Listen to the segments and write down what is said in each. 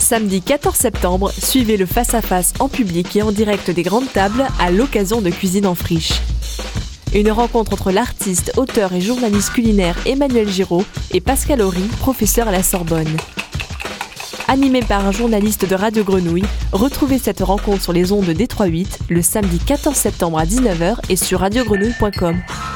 Samedi 14 septembre, suivez le face-à-face en public et en direct des grandes tables à l'occasion de Cuisine en friche. Une rencontre entre l'artiste, auteur et journaliste culinaire Emmanuel Giraud et Pascal Horry, professeur à la Sorbonne. Animé par un journaliste de Radio Grenouille, retrouvez cette rencontre sur les ondes de D3.8 le samedi 14 septembre à 19h et sur radiogrenouille.com.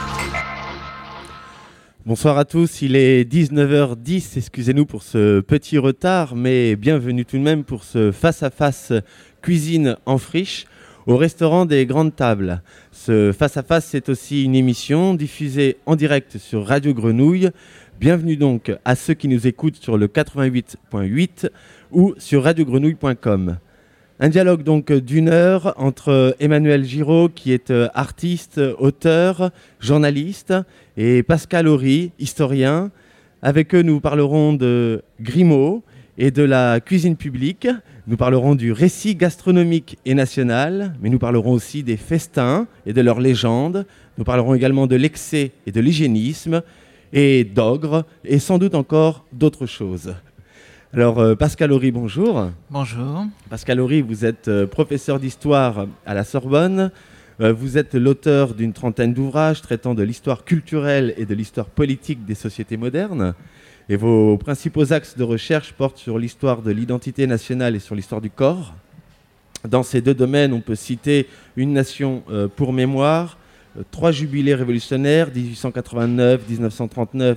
Bonsoir à tous, il est 19h10, excusez-nous pour ce petit retard, mais bienvenue tout de même pour ce face-à-face Cuisine en friche au restaurant des Grandes Tables. Ce face-à-face, c'est aussi une émission diffusée en direct sur Radio Grenouille. Bienvenue donc à ceux qui nous écoutent sur le 88.8 ou sur radiogrenouille.com. Un dialogue donc d'une heure entre Emmanuel Giraud, qui est artiste, auteur, journaliste, et Pascal Horry, historien. Avec eux, nous parlerons de Grimaud et de la cuisine publique. Nous parlerons du récit gastronomique et national, mais nous parlerons aussi des festins et de leurs légendes. Nous parlerons également de l'excès et de l'hygiénisme, et d'ogre, et sans doute encore d'autres choses. Alors, Pascal Horry, bonjour. Bonjour. Pascal Horry, vous êtes professeur d'histoire à la Sorbonne. Vous êtes l'auteur d'une trentaine d'ouvrages traitant de l'histoire culturelle et de l'histoire politique des sociétés modernes. Et vos principaux axes de recherche portent sur l'histoire de l'identité nationale et sur l'histoire du corps. Dans ces deux domaines, on peut citer Une nation pour mémoire, 3 jubilés révolutionnaires, 1889, 1939,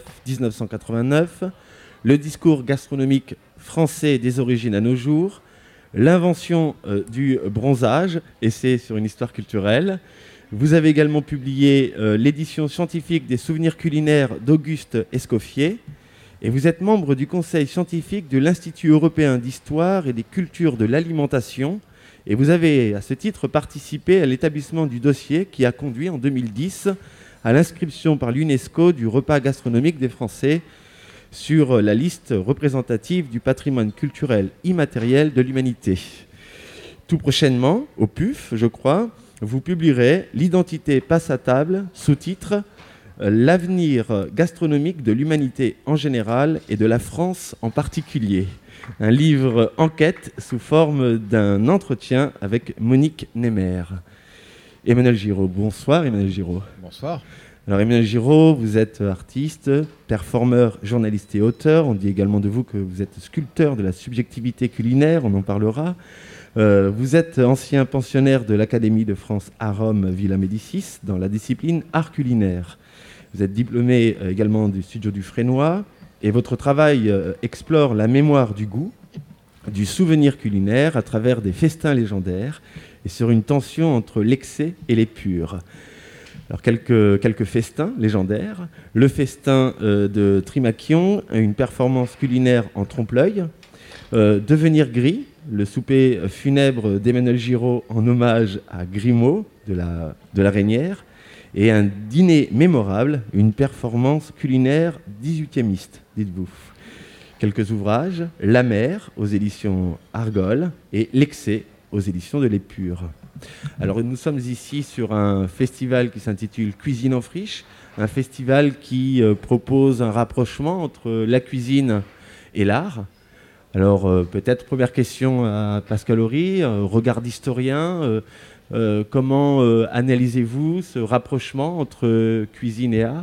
1989, le discours gastronomique français des origines à nos jours, l'invention du bronzage, essai sur une histoire culturelle. Vous avez également publié l'édition scientifique des souvenirs culinaires d'Auguste Escoffier, et vous êtes membre du conseil scientifique de l'Institut européen d'histoire et des cultures de l'alimentation, et vous avez à ce titre participé à l'établissement du dossier qui a conduit en 2010 à l'inscription par l'UNESCO du repas gastronomique des Français sur la liste représentative du patrimoine culturel immatériel de l'humanité. Tout prochainement, au PUF, je crois, vous publierez L'identité passe à table, sous-titre L'avenir gastronomique de l'humanité en général et de la France en particulier. Un livre enquête sous forme d'un entretien avec Monique Nemer. Emmanuel Giraud, bonsoir Emmanuel Giraud. Bonsoir. Alors Emmanuel Giraud, vous êtes artiste, performeur, journaliste et auteur. On dit également de vous que vous êtes sculpteur de la subjectivité culinaire, on en parlera. Vous êtes ancien pensionnaire de l'Académie de France à Rome, Villa Médicis, dans la discipline art culinaire. Vous êtes diplômé également du studio du Frénois et votre travail explore la mémoire du goût, du souvenir culinaire à travers des festins légendaires et sur une tension entre l'excès et l'épure. Alors quelques festins légendaires. Le festin de Trimachion, une performance culinaire en trompe-l'œil. Devenir gris, le souper funèbre d'Emmanuel Giraud en hommage à Grimaud de la Reynière. Et un dîner mémorable, une performance culinaire 18e-iste, dites-vous. Quelques ouvrages, La mer aux éditions Argol et L'excès aux éditions de l'Épure. Alors nous sommes ici sur un festival qui s'intitule Cuisine en friche, un festival qui propose un rapprochement entre la cuisine et l'art. Alors peut-être première question à Pascal Horry, regard d'historien, comment analysez-vous ce rapprochement entre cuisine et art ?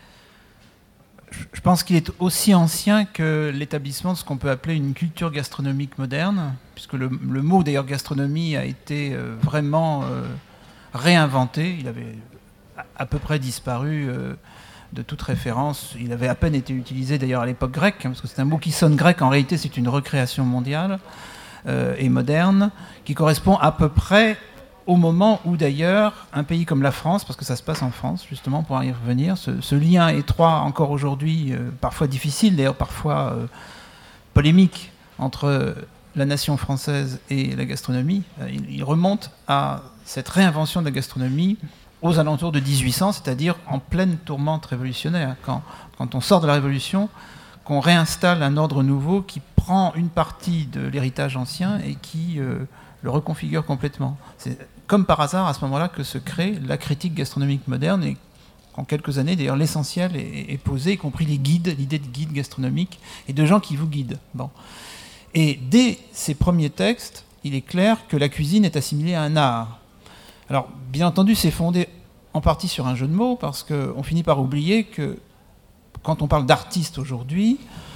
Je pense qu'il est aussi ancien que l'établissement de ce qu'on peut appeler une culture gastronomique moderne, puisque le mot d'ailleurs gastronomie a été vraiment réinventé. Il avait à peu près disparu de toute référence. Il avait à peine été utilisé d'ailleurs à l'époque grecque, parce que c'est un mot qui sonne grec. En réalité, c'est une recréation mondiale et moderne qui correspond à peu près au moment où d'ailleurs un pays comme la France, parce que ça se passe en France justement pour y revenir, ce lien étroit encore aujourd'hui, parfois difficile d'ailleurs, parfois polémique entre la nation française et la gastronomie, il remonte à cette réinvention de la gastronomie aux alentours de 1800, c'est-à-dire en pleine tourmente révolutionnaire, quand on sort de la Révolution, qu'on réinstalle un ordre nouveau qui prend une partie de l'héritage ancien et qui le reconfigure complètement. C'est comme par hasard à ce moment-là que se crée la critique gastronomique moderne et en quelques années, d'ailleurs, l'essentiel est posé, y compris les guides, l'idée de guide gastronomique et de gens qui vous guident. Bon. Et dès ces premiers textes, il est clair que la cuisine est assimilée à un art. Alors, bien entendu, c'est fondé en partie sur un jeu de mots, parce qu'on finit par oublier que quand on parle d'artiste aujourd'hui,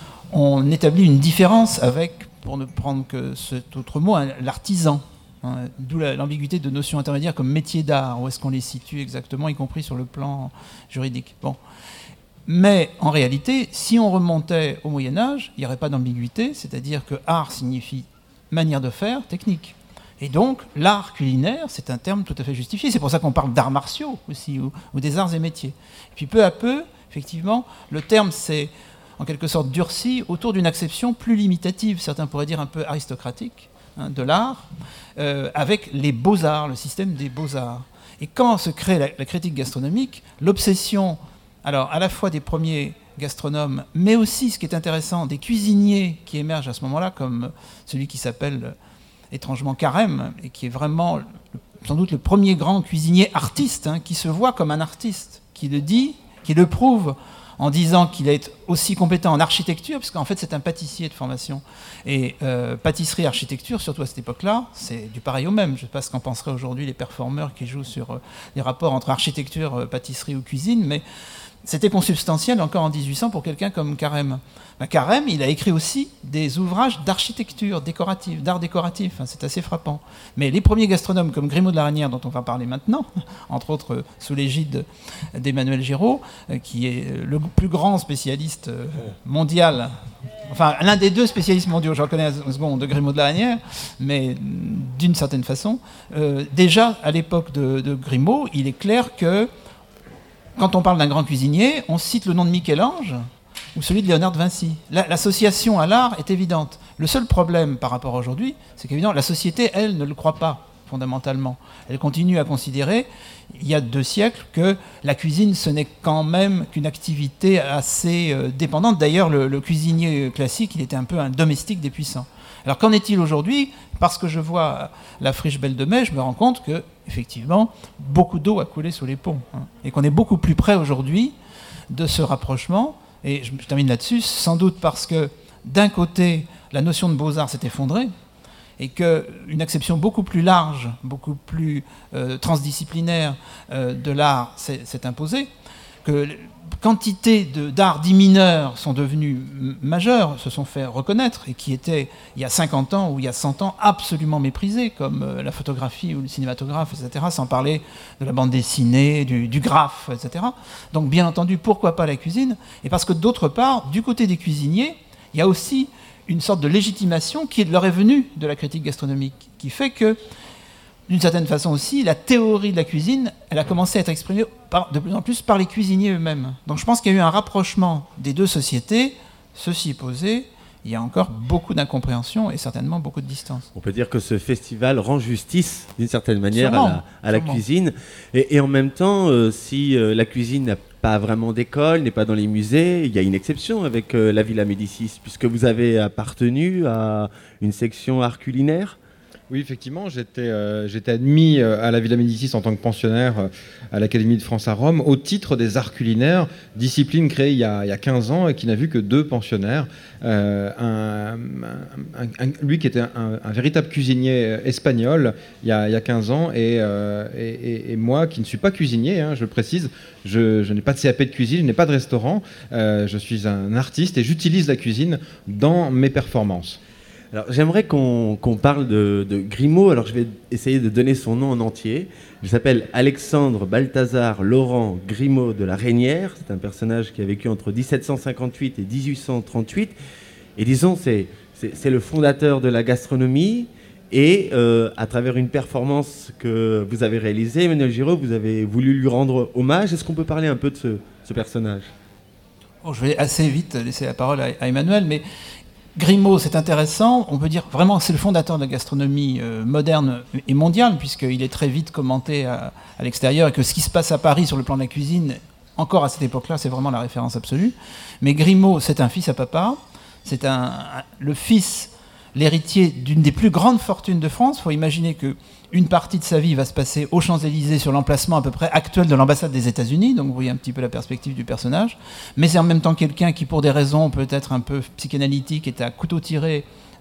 on établit une différence avec, pour ne prendre que cet autre mot, l'artisan. D'où l'ambiguïté de notions intermédiaires comme métier d'art, où est-ce qu'on les situe exactement, y compris sur le plan juridique. Bon. Mais en réalité, si on remontait au Moyen-Âge, il n'y aurait pas d'ambiguïté, c'est-à-dire que art signifie manière de faire, technique. Et donc, l'art culinaire, c'est un terme tout à fait justifié. C'est pour ça qu'on parle d'arts martiaux aussi, ou des arts et métiers. Et puis peu à peu, effectivement, le terme s'est en quelque sorte durci autour d'une acception plus limitative, certains pourraient dire un peu aristocratique, de l'art, avec les beaux-arts, le système des beaux-arts. Et quand se crée la critique gastronomique, l'obsession, alors à la fois des premiers gastronomes, mais aussi, ce qui est intéressant, des cuisiniers qui émergent à ce moment-là, comme celui qui s'appelle étrangement Carême, et qui est vraiment sans doute le premier grand cuisinier artiste, qui se voit comme un artiste, qui le dit, qui le prouve, en disant qu'il est aussi compétent en architecture, parce qu'en fait c'est un pâtissier de formation. Et pâtisserie, architecture, surtout à cette époque-là, c'est du pareil au même. Je ne sais pas ce qu'en penseraient aujourd'hui les performeurs qui jouent sur les rapports entre architecture, pâtisserie ou cuisine, mais c'était consubstantiel encore en 1800 pour quelqu'un comme Carême. Carême, il a écrit aussi des ouvrages d'architecture décorative, d'art décoratif, c'est assez frappant. Mais les premiers gastronomes comme Grimaud de la Reynière, dont on va parler maintenant, entre autres sous l'égide d'Emmanuel Giraud, qui est le plus grand spécialiste mondial, enfin l'un des deux spécialistes mondiaux, je reconnais un second, de Grimaud de la Reynière, mais d'une certaine façon, déjà à l'époque de Grimaud, il est clair que quand on parle d'un grand cuisinier, on cite le nom de Michel-Ange ou celui de Léonard de Vinci. L'association à l'art est évidente. Le seul problème par rapport à aujourd'hui, c'est qu'évidemment, la société, elle, ne le croit pas fondamentalement. Elle continue à considérer, il y a 2 siècles, que la cuisine, ce n'est quand même qu'une activité assez dépendante. D'ailleurs, le cuisinier classique, il était un peu un domestique des puissants. Alors qu'en est-il aujourd'hui ? Parce que je vois la friche Belle de Mai, je me rends compte que, effectivement, beaucoup d'eau a coulé sous les ponts. Et qu'on est beaucoup plus près aujourd'hui de ce rapprochement. Et je termine là-dessus, sans doute parce que, d'un côté, la notion de beaux-arts s'est effondrée, et qu'une acception beaucoup plus large, beaucoup plus transdisciplinaire de l'art s'est imposée, que quantité d'arts dits mineurs sont devenus majeurs, se sont fait reconnaître, et qui étaient, il y a 50 ans ou il y a 100 ans, absolument méprisés, comme la photographie ou le cinématographe, etc., sans parler de la bande dessinée, du graphe, etc. Donc, bien entendu, pourquoi pas la cuisine ? Et parce que, d'autre part, du côté des cuisiniers, il y a aussi une sorte de légitimation qui leur est venue de la critique gastronomique, qui fait que, d'une certaine façon aussi, la théorie de la cuisine, elle a commencé à être exprimée de plus en plus par les cuisiniers eux-mêmes. Donc je pense qu'il y a eu un rapprochement des deux sociétés. Ceci posé, il y a encore beaucoup d'incompréhension et certainement beaucoup de distance. On peut dire que ce festival rend justice, d'une certaine manière, à la cuisine. Et en même temps, si la cuisine n'a pas vraiment d'école, n'est pas dans les musées, il y a une exception avec la Villa Médicis, puisque vous avez appartenu à une section art culinaire. Oui, effectivement, j'étais admis à la Villa Médicis en tant que pensionnaire à l'Académie de France à Rome au titre des arts culinaires, discipline créée il y a 15 ans et qui n'a vu que 2 pensionnaires. Lui qui était un véritable cuisinier espagnol il y a 15 ans et moi qui ne suis pas cuisinier, je le précise, je n'ai pas de CAP de cuisine, je n'ai pas de restaurant, je suis un artiste et j'utilise la cuisine dans mes performances. Alors, j'aimerais qu'on parle de Grimaud. Alors, je vais essayer de donner son nom en entier. Il s'appelle Alexandre Balthazar Laurent Grimaud de la Reynière. C'est un personnage qui a vécu entre 1758 et 1838. Et disons, c'est le fondateur de la gastronomie. Et à travers une performance que vous avez réalisée, Emmanuel Giraud, vous avez voulu lui rendre hommage. Est-ce qu'on peut parler un peu de ce personnage ? Je vais assez vite laisser la parole à Emmanuel, mais Grimaud, c'est intéressant. On peut dire vraiment que c'est le fondateur de la gastronomie moderne et mondiale, puisqu'il est très vite commenté à l'extérieur, et que ce qui se passe à Paris sur le plan de la cuisine, encore à cette époque-là, c'est vraiment la référence absolue. Mais Grimaud, c'est un fils à papa, c'est le fils, l'héritier d'une des plus grandes fortunes de France. Il faut imaginer qu'une partie de sa vie va se passer aux Champs-Élysées sur l'emplacement à peu près actuel de l'ambassade des États-Unis, donc vous voyez un petit peu la perspective du personnage. Mais c'est en même temps quelqu'un qui, pour des raisons peut-être un peu psychanalytiques, est à couteau tiré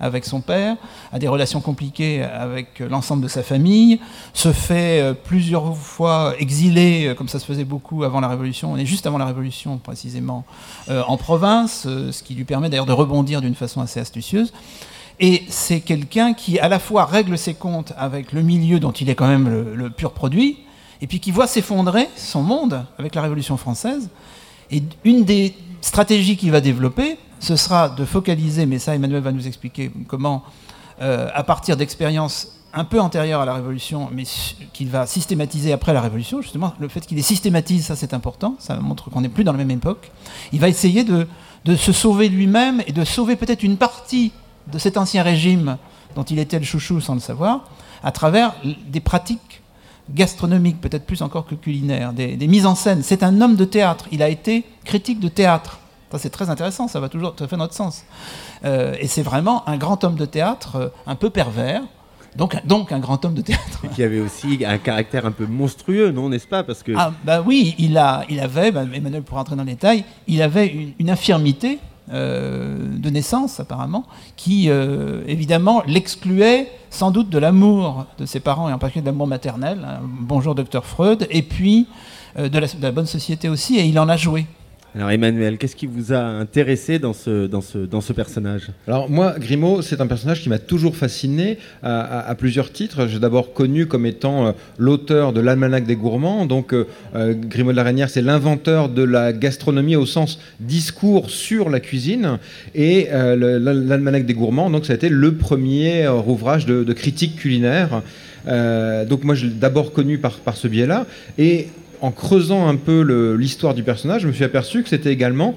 avec son père, a des relations compliquées avec l'ensemble de sa famille, se fait plusieurs fois exiler, comme ça se faisait beaucoup avant la Révolution, on est juste avant la Révolution précisément, en province, ce qui lui permet d'ailleurs de rebondir d'une façon assez astucieuse. Et c'est quelqu'un qui à la fois règle ses comptes avec le milieu dont il est quand même le pur produit, et puis qui voit s'effondrer son monde avec la Révolution française. Et une des stratégies qu'il va développer, ce sera de focaliser, mais ça Emmanuel va nous expliquer comment, à partir d'expériences un peu antérieures à la Révolution, mais qu'il va systématiser après la Révolution, justement, le fait qu'il les systématise, ça c'est important, ça montre qu'on n'est plus dans la même époque. Il va essayer de se sauver lui-même et de sauver peut-être une partie de cet ancien régime dont il était le chouchou sans le savoir, à travers des pratiques gastronomiques, peut-être plus encore que culinaires, des mises en scène. C'est un homme de théâtre, il a été critique de théâtre. Ça c'est très intéressant, ça va toujours tout à fait notre sens. Et c'est vraiment un grand homme de théâtre, un peu pervers, donc un grand homme de théâtre. Et qui avait aussi un caractère un peu monstrueux, non, n'est-ce pas? Parce que... Ah bah oui, il avait, Emmanuel pour rentrer dans les détails, il avait une infirmité de naissance apparemment, qui évidemment l'excluait sans doute de l'amour de ses parents et en particulier de l'amour maternel, hein, bonjour docteur Freud, et puis de la bonne société aussi, et il en a joué. Alors Emmanuel, qu'est-ce qui vous a intéressé dans ce personnage? Alors moi, Grimaud, c'est un personnage qui m'a toujours fasciné à plusieurs titres. J'ai d'abord connu comme étant l'auteur de l'Almanach des gourmands. Donc Grimaud de la Reynière, c'est l'inventeur de la gastronomie au sens discours sur la cuisine. Et l'Almanach des gourmands, donc ça a été le premier ouvrage de critique culinaire. Donc moi, je l'ai d'abord connu par ce biais-là. Et en creusant un peu l'histoire du personnage, je me suis aperçu que c'était également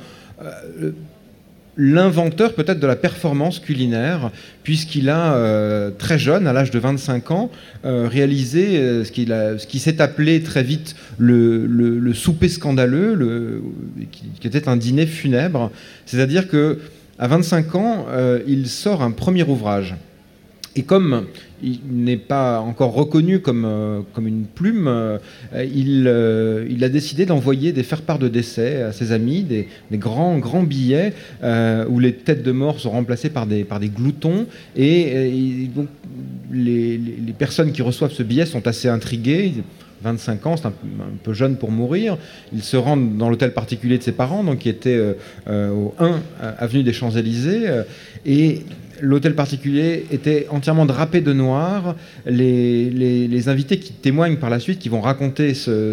l'inventeur peut-être de la performance culinaire, puisqu'il a, très jeune, à l'âge de 25 ans, réalisé ce qui s'est appelé très vite le souper scandaleux, qui était un dîner funèbre. C'est-à-dire qu'à 25 ans, il sort un premier ouvrage. Et comme il n'est pas encore reconnu comme une plume, il a décidé d'envoyer des faire-part de décès à ses amis, des grands billets où les têtes de mort sont remplacées par des gloutons. Et donc, les personnes qui reçoivent ce billet sont assez intriguées. 25 ans, c'est un peu jeune pour mourir. Il se rend dans l'hôtel particulier de ses parents, donc qui était au 1 avenue des Champs-Élysées. Et l'hôtel particulier était entièrement drapé de noir. Les invités qui témoignent par la suite, qui vont raconter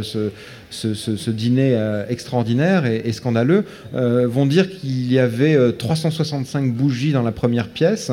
ce dîner extraordinaire et scandaleux, vont dire qu'il y avait 365 bougies dans la première pièce,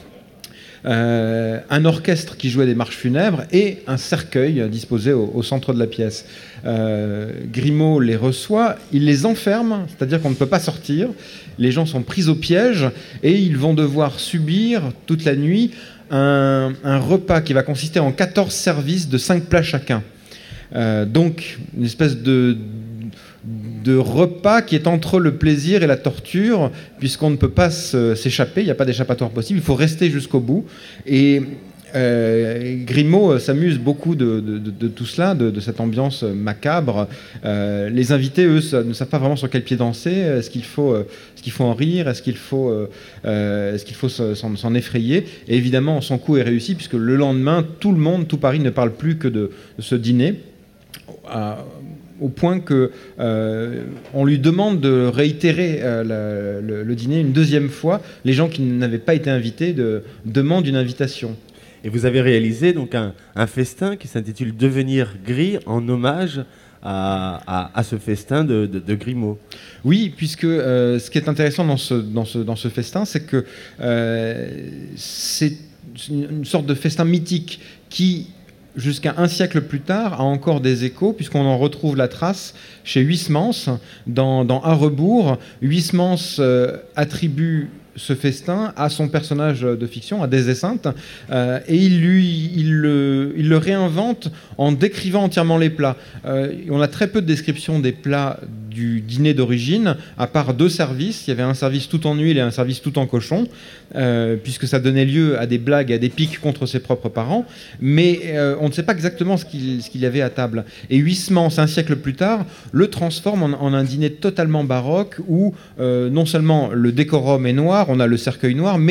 un orchestre qui jouait des marches funèbres et un cercueil disposé au centre de la pièce. Grimaud les reçoit, il les enferme, c'est-à-dire qu'on ne peut pas sortir. Les gens sont pris au piège et ils vont devoir subir toute la nuit un repas qui va consister en 14 services de 5 plats chacun. Donc une espèce de repas qui est entre le plaisir et la torture, puisqu'on ne peut pas s'échapper, il n'y a pas d'échappatoire possible, il faut rester jusqu'au bout. Et Grimaud s'amuse beaucoup de tout cela, de cette ambiance macabre. Les invités, eux, ne savent pas vraiment sur quel pied danser. Est-ce qu'il faut en rire? Est-ce qu'il faut s'en effrayer? Et évidemment, son coup est réussi, puisque le lendemain, tout Paris ne parle plus que de ce dîner, au point qu'on lui demande de réitérer le dîner une deuxième fois. Les gens qui n'avaient pas été invités demandent une invitation. Et vous avez réalisé donc un festin qui s'intitule Devenir gris, en hommage à ce festin de Grimaud. Oui, puisque ce qui est intéressant dans ce festin, c'est que c'est une sorte de festin mythique qui, jusqu'à un siècle plus tard, a encore des échos, puisqu'on en retrouve la trace chez Huysmans, dans Un rebours. Huysmans attribue ce festin à son personnage de fiction, à Des-Esseintes, et il le réinvente en décrivant entièrement les plats. On a très peu de descriptions des plats du dîner d'origine, à part 2 services. Il y avait un service tout en huile et un service tout en cochon, puisque ça donnait lieu à des blagues, à des piques contre ses propres parents, mais on ne sait pas exactement ce qu'il y avait à table. Et Huysmans, un siècle plus tard, le transforme en un dîner totalement baroque, où non seulement le décorum est noir, on a le cercueil noir, mais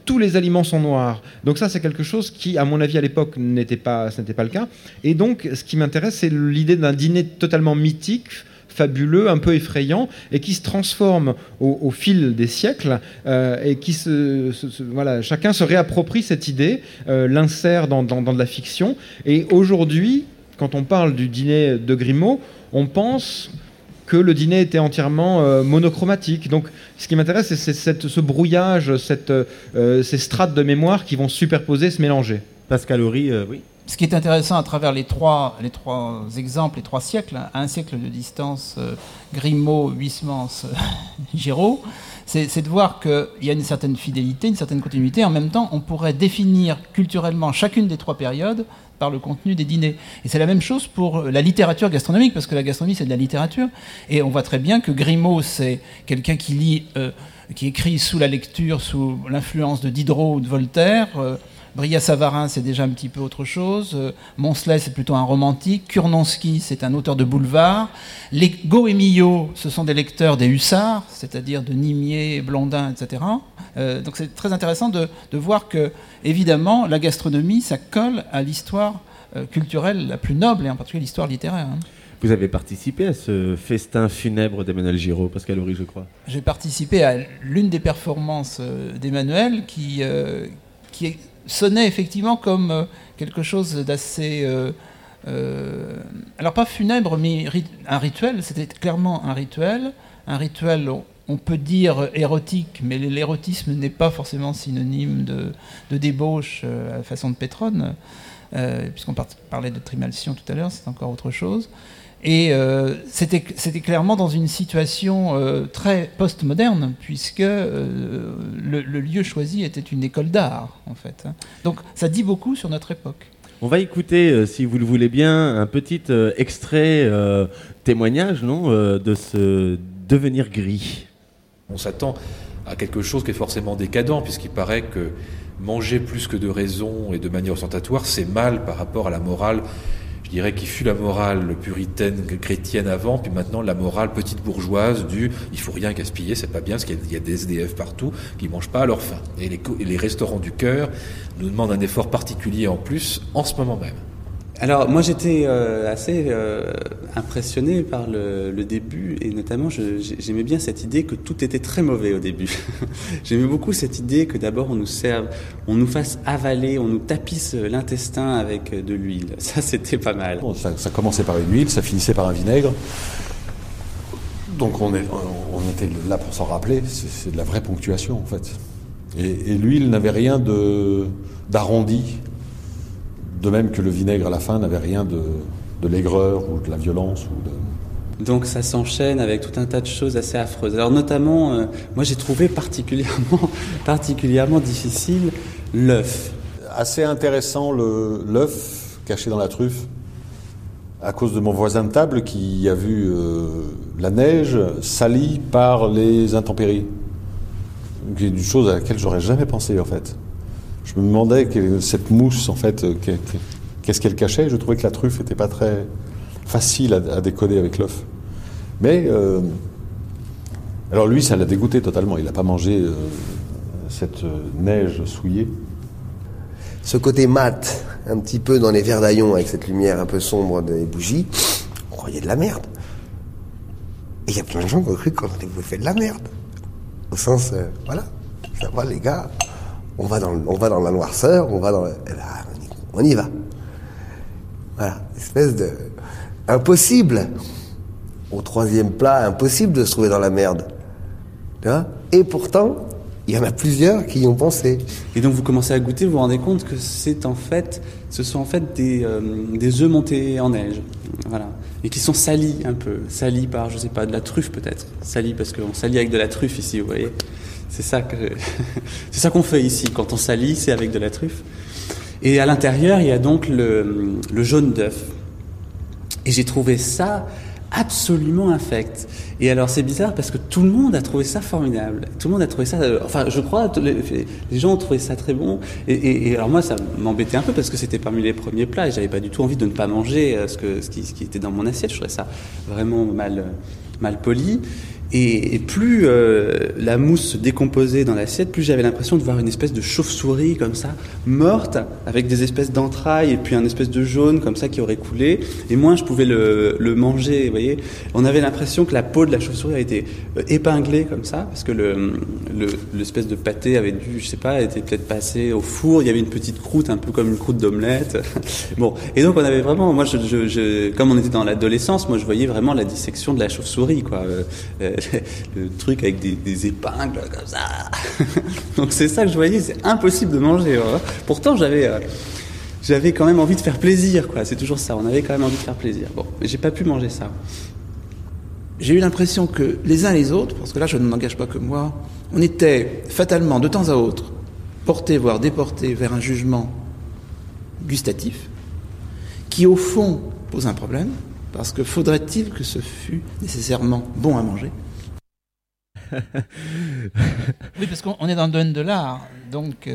tous les aliments sont noirs. Donc ça, c'est quelque chose qui, à mon avis, à l'époque, ce n'était pas le cas. Et donc, ce qui m'intéresse, c'est l'idée d'un dîner totalement mythique, fabuleux, un peu effrayant, et qui se transforme au fil des siècles, et qui voilà, chacun se réapproprie cette idée, l'insère dans de la fiction. Et aujourd'hui, quand on parle du dîner de Grimaud, on pense que le dîner était entièrement monochromatique. Donc, ce qui m'intéresse, c'est ce brouillage, ces strates de mémoire qui vont se superposer, se mélanger. Pascal Horry, oui. Ce qui est intéressant à travers les trois exemples, les 3 siècles, à un siècle de distance, Grimaud, Huysmans, Giraud, c'est de voir qu'il y a une certaine fidélité, une certaine continuité. En même temps, on pourrait définir culturellement chacune des 3 périodes par le contenu des dîners. Et c'est la même chose pour la littérature gastronomique, parce que la gastronomie, c'est de la littérature. Et on voit très bien que Grimaud, c'est quelqu'un qui lit, qui écrit sous la lecture, sous l'influence de Diderot ou de Voltaire. Brillat-Savarin, c'est déjà un petit peu autre chose. Moncelet, c'est plutôt un romantique. Kurnonski, c'est un auteur de boulevard. Gaud et Millot, ce sont des lecteurs des hussards, c'est-à-dire de Nimier, Blondin, etc. Donc c'est très intéressant de voir que, évidemment, la gastronomie, ça colle à l'histoire culturelle la plus noble, et en particulier l'histoire littéraire. Vous avez participé à ce festin funèbre d'Emmanuel Giraud, Pascal Horry, je crois. J'ai participé à l'une des performances d'Emmanuel qui sonnait effectivement comme quelque chose d'assez... alors pas funèbre, mais un rituel. C'était clairement un rituel. Un rituel, on peut dire érotique, mais l'érotisme n'est pas forcément synonyme de débauche à la façon de Pétrone. Puisqu'on parlait de Trimalcion tout à l'heure, c'est encore autre chose. Et c'était clairement dans une situation très post-moderne, puisque le lieu choisi était une école d'art, en fait. Donc ça dit beaucoup sur notre époque. On va écouter, si vous le voulez bien, un petit extrait, témoignage, de ce devenir gris. On s'attend à quelque chose qui est forcément décadent, puisqu'il paraît que manger plus que de raison et de manière ostentatoire, c'est mal par rapport à la morale, je dirais, qui fut la morale puritaine chrétienne avant, puis maintenant la morale petite bourgeoise du il faut rien gaspiller, c'est pas bien, parce qu'il y a des SDF partout qui mangent pas à leur faim. Et les restaurants du cœur nous demandent un effort particulier en plus en ce moment même. Alors moi j'étais assez impressionné par le début, et notamment j'aimais bien cette idée que tout était très mauvais au début. J'aimais beaucoup cette idée que d'abord on nous fasse avaler, on nous tapisse l'intestin avec de l'huile. Ça c'était pas mal. Bon, ça commençait par une huile, ça finissait par un vinaigre. Donc on était là pour s'en rappeler, c'est de la vraie ponctuation en fait. Et l'huile n'avait rien d'arrondi. De même que le vinaigre à la fin n'avait rien de l'aigreur ou de la violence. Donc ça s'enchaîne avec tout un tas de choses assez affreuses. Alors notamment, moi j'ai trouvé particulièrement difficile l'œuf. Assez intéressant l'œuf caché dans la truffe, à cause de mon voisin de table qui a vu la neige salie par les intempéries. C'est une chose à laquelle j'aurais jamais pensé en fait. Je me demandais cette mousse, en fait, qu'est-ce qu'elle cachait. Je trouvais que la truffe n'était pas très facile à décoder avec l'œuf. Mais, alors lui, ça l'a dégoûté totalement. Il n'a pas mangé cette neige souillée. Ce côté mat, un petit peu dans les verres d'Aillon, avec cette lumière un peu sombre des bougies, on croyait de la merde. Et il y a plein de gens qui ont cru qu'on avait fait de la merde. Au sens, voilà, ça va les gars... On va dans la noirceur, on y va. Voilà, espèce de impossible. Au 3e plat, impossible de se trouver dans la merde. Tu vois ? Et pourtant, il y en a plusieurs qui y ont pensé. Et donc vous commencez à goûter, vous vous rendez compte que ce sont en fait des œufs montés en neige, voilà, et qui sont salis un peu, salis par, je sais pas, de la truffe peut-être, salis parce qu'on salit avec de la truffe ici, vous voyez. C'est ça qu'on fait ici. Quand on salit, c'est avec de la truffe. Et à l'intérieur, il y a donc le jaune d'œuf. Et j'ai trouvé ça absolument infect. Et alors, c'est bizarre parce que tout le monde a trouvé ça formidable. Tout le monde a trouvé ça... Enfin, je crois, les gens ont trouvé ça très bon. Et alors moi, ça m'embêtait un peu parce que c'était parmi les premiers plats et j'avais pas du tout envie de ne pas manger ce qui était dans mon assiette. Je trouvais ça vraiment mal poli. Et plus la mousse se décomposait dans l'assiette, plus j'avais l'impression de voir une espèce de chauve-souris comme ça, morte, avec des espèces d'entrailles et puis un espèce de jaune comme ça qui aurait coulé. Et moins je pouvais le manger, vous voyez. On avait l'impression que la peau de la chauve-souris a été épinglée comme ça, parce que l'espèce de pâté avait dû, je sais pas, était peut-être passé au four. Il y avait une petite croûte, un peu comme une croûte d'omelette. Bon, et donc on avait vraiment, moi, comme on était dans l'adolescence, moi je voyais vraiment la dissection de la chauve-souris, quoi. Le truc avec des épingles comme ça. Donc c'est ça que je voyais, c'est impossible de manger. Hein. Pourtant j'avais quand même envie de faire plaisir, quoi. C'est toujours ça, on avait quand même envie de faire plaisir. Bon, mais j'ai pas pu manger ça. J'ai eu l'impression que les uns les autres, parce que là je ne m'engage pas que moi, on était fatalement de temps à autre portés, voire déportés vers un jugement gustatif qui au fond pose un problème, parce que faudrait-il que ce fût nécessairement bon à manger ? Oui, parce qu'on est dans le domaine de l'art, donc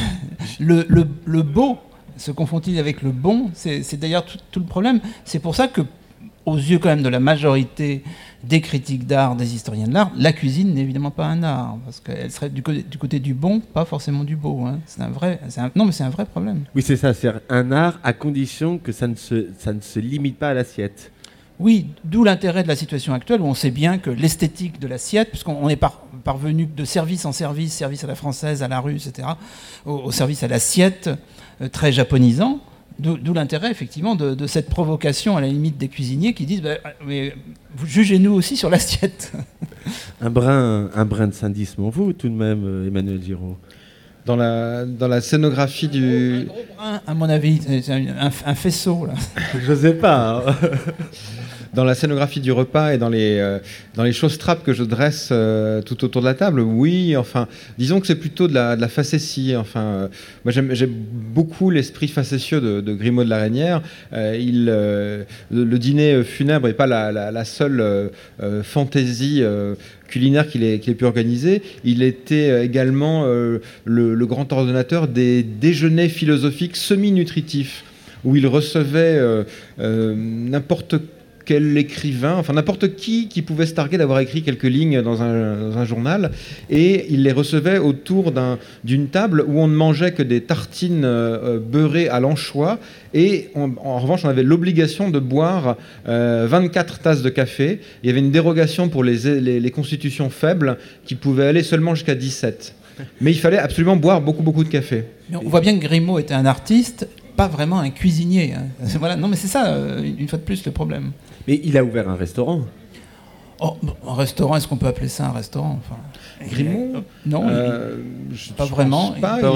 le beau se confond-il avec le bon ? C'est d'ailleurs tout le problème. C'est pour ça que, aux yeux quand même de la majorité des critiques d'art, des historiens de l'art, la cuisine n'est évidemment pas un art, parce qu'elle serait du côté du bon, pas forcément du beau. Hein. Non, mais c'est un vrai problème. Oui, c'est ça, c'est un art à condition que ça ne se limite pas à l'assiette. Oui, d'où l'intérêt de la situation actuelle où on sait bien que l'esthétique de l'assiette, puisqu'on est parvenu de service en service, service à la française, à la russe, etc., au service à l'assiette, très japonisant, d'où l'intérêt effectivement de cette provocation à la limite des cuisiniers qui disent mais vous jugez-nous aussi sur l'assiette. Un brin de sadisme en vous tout de même, Emmanuel Giraud. Dans la scénographie du... Un gros brin, à mon avis, c'est un faisceau là. Je sais pas. Hein. Dans la scénographie du repas et dans les choses trappes que je dresse tout autour de la table, oui, enfin, disons que c'est plutôt de la facétie. Enfin, moi j'aime beaucoup l'esprit facétieux de Grimaud de la Reynière. Le dîner funèbre n'est pas la seule fantaisie culinaire qu'il ait pu organiser. Il était également le grand ordonnateur des déjeuners philosophiques semi-nutritifs, où il recevait n'importe quel écrivain, enfin n'importe qui pouvait se targuer d'avoir écrit quelques lignes dans un journal, et il les recevait autour d'une table où on ne mangeait que des tartines beurrées à l'anchois, et en revanche on avait l'obligation de boire 24 tasses de café. Il y avait une dérogation pour les constitutions faibles qui pouvaient aller seulement jusqu'à 17. Mais il fallait absolument boire beaucoup de café. Mais on voit bien que Grimaud était un artiste, pas vraiment un cuisinier. Hein. Voilà. Non, mais c'est ça, une fois de plus, le problème. Mais il a ouvert un restaurant. Oh, un restaurant, est-ce qu'on peut appeler ça un restaurant ? Enfin, Grimaud ? Non, pas vraiment.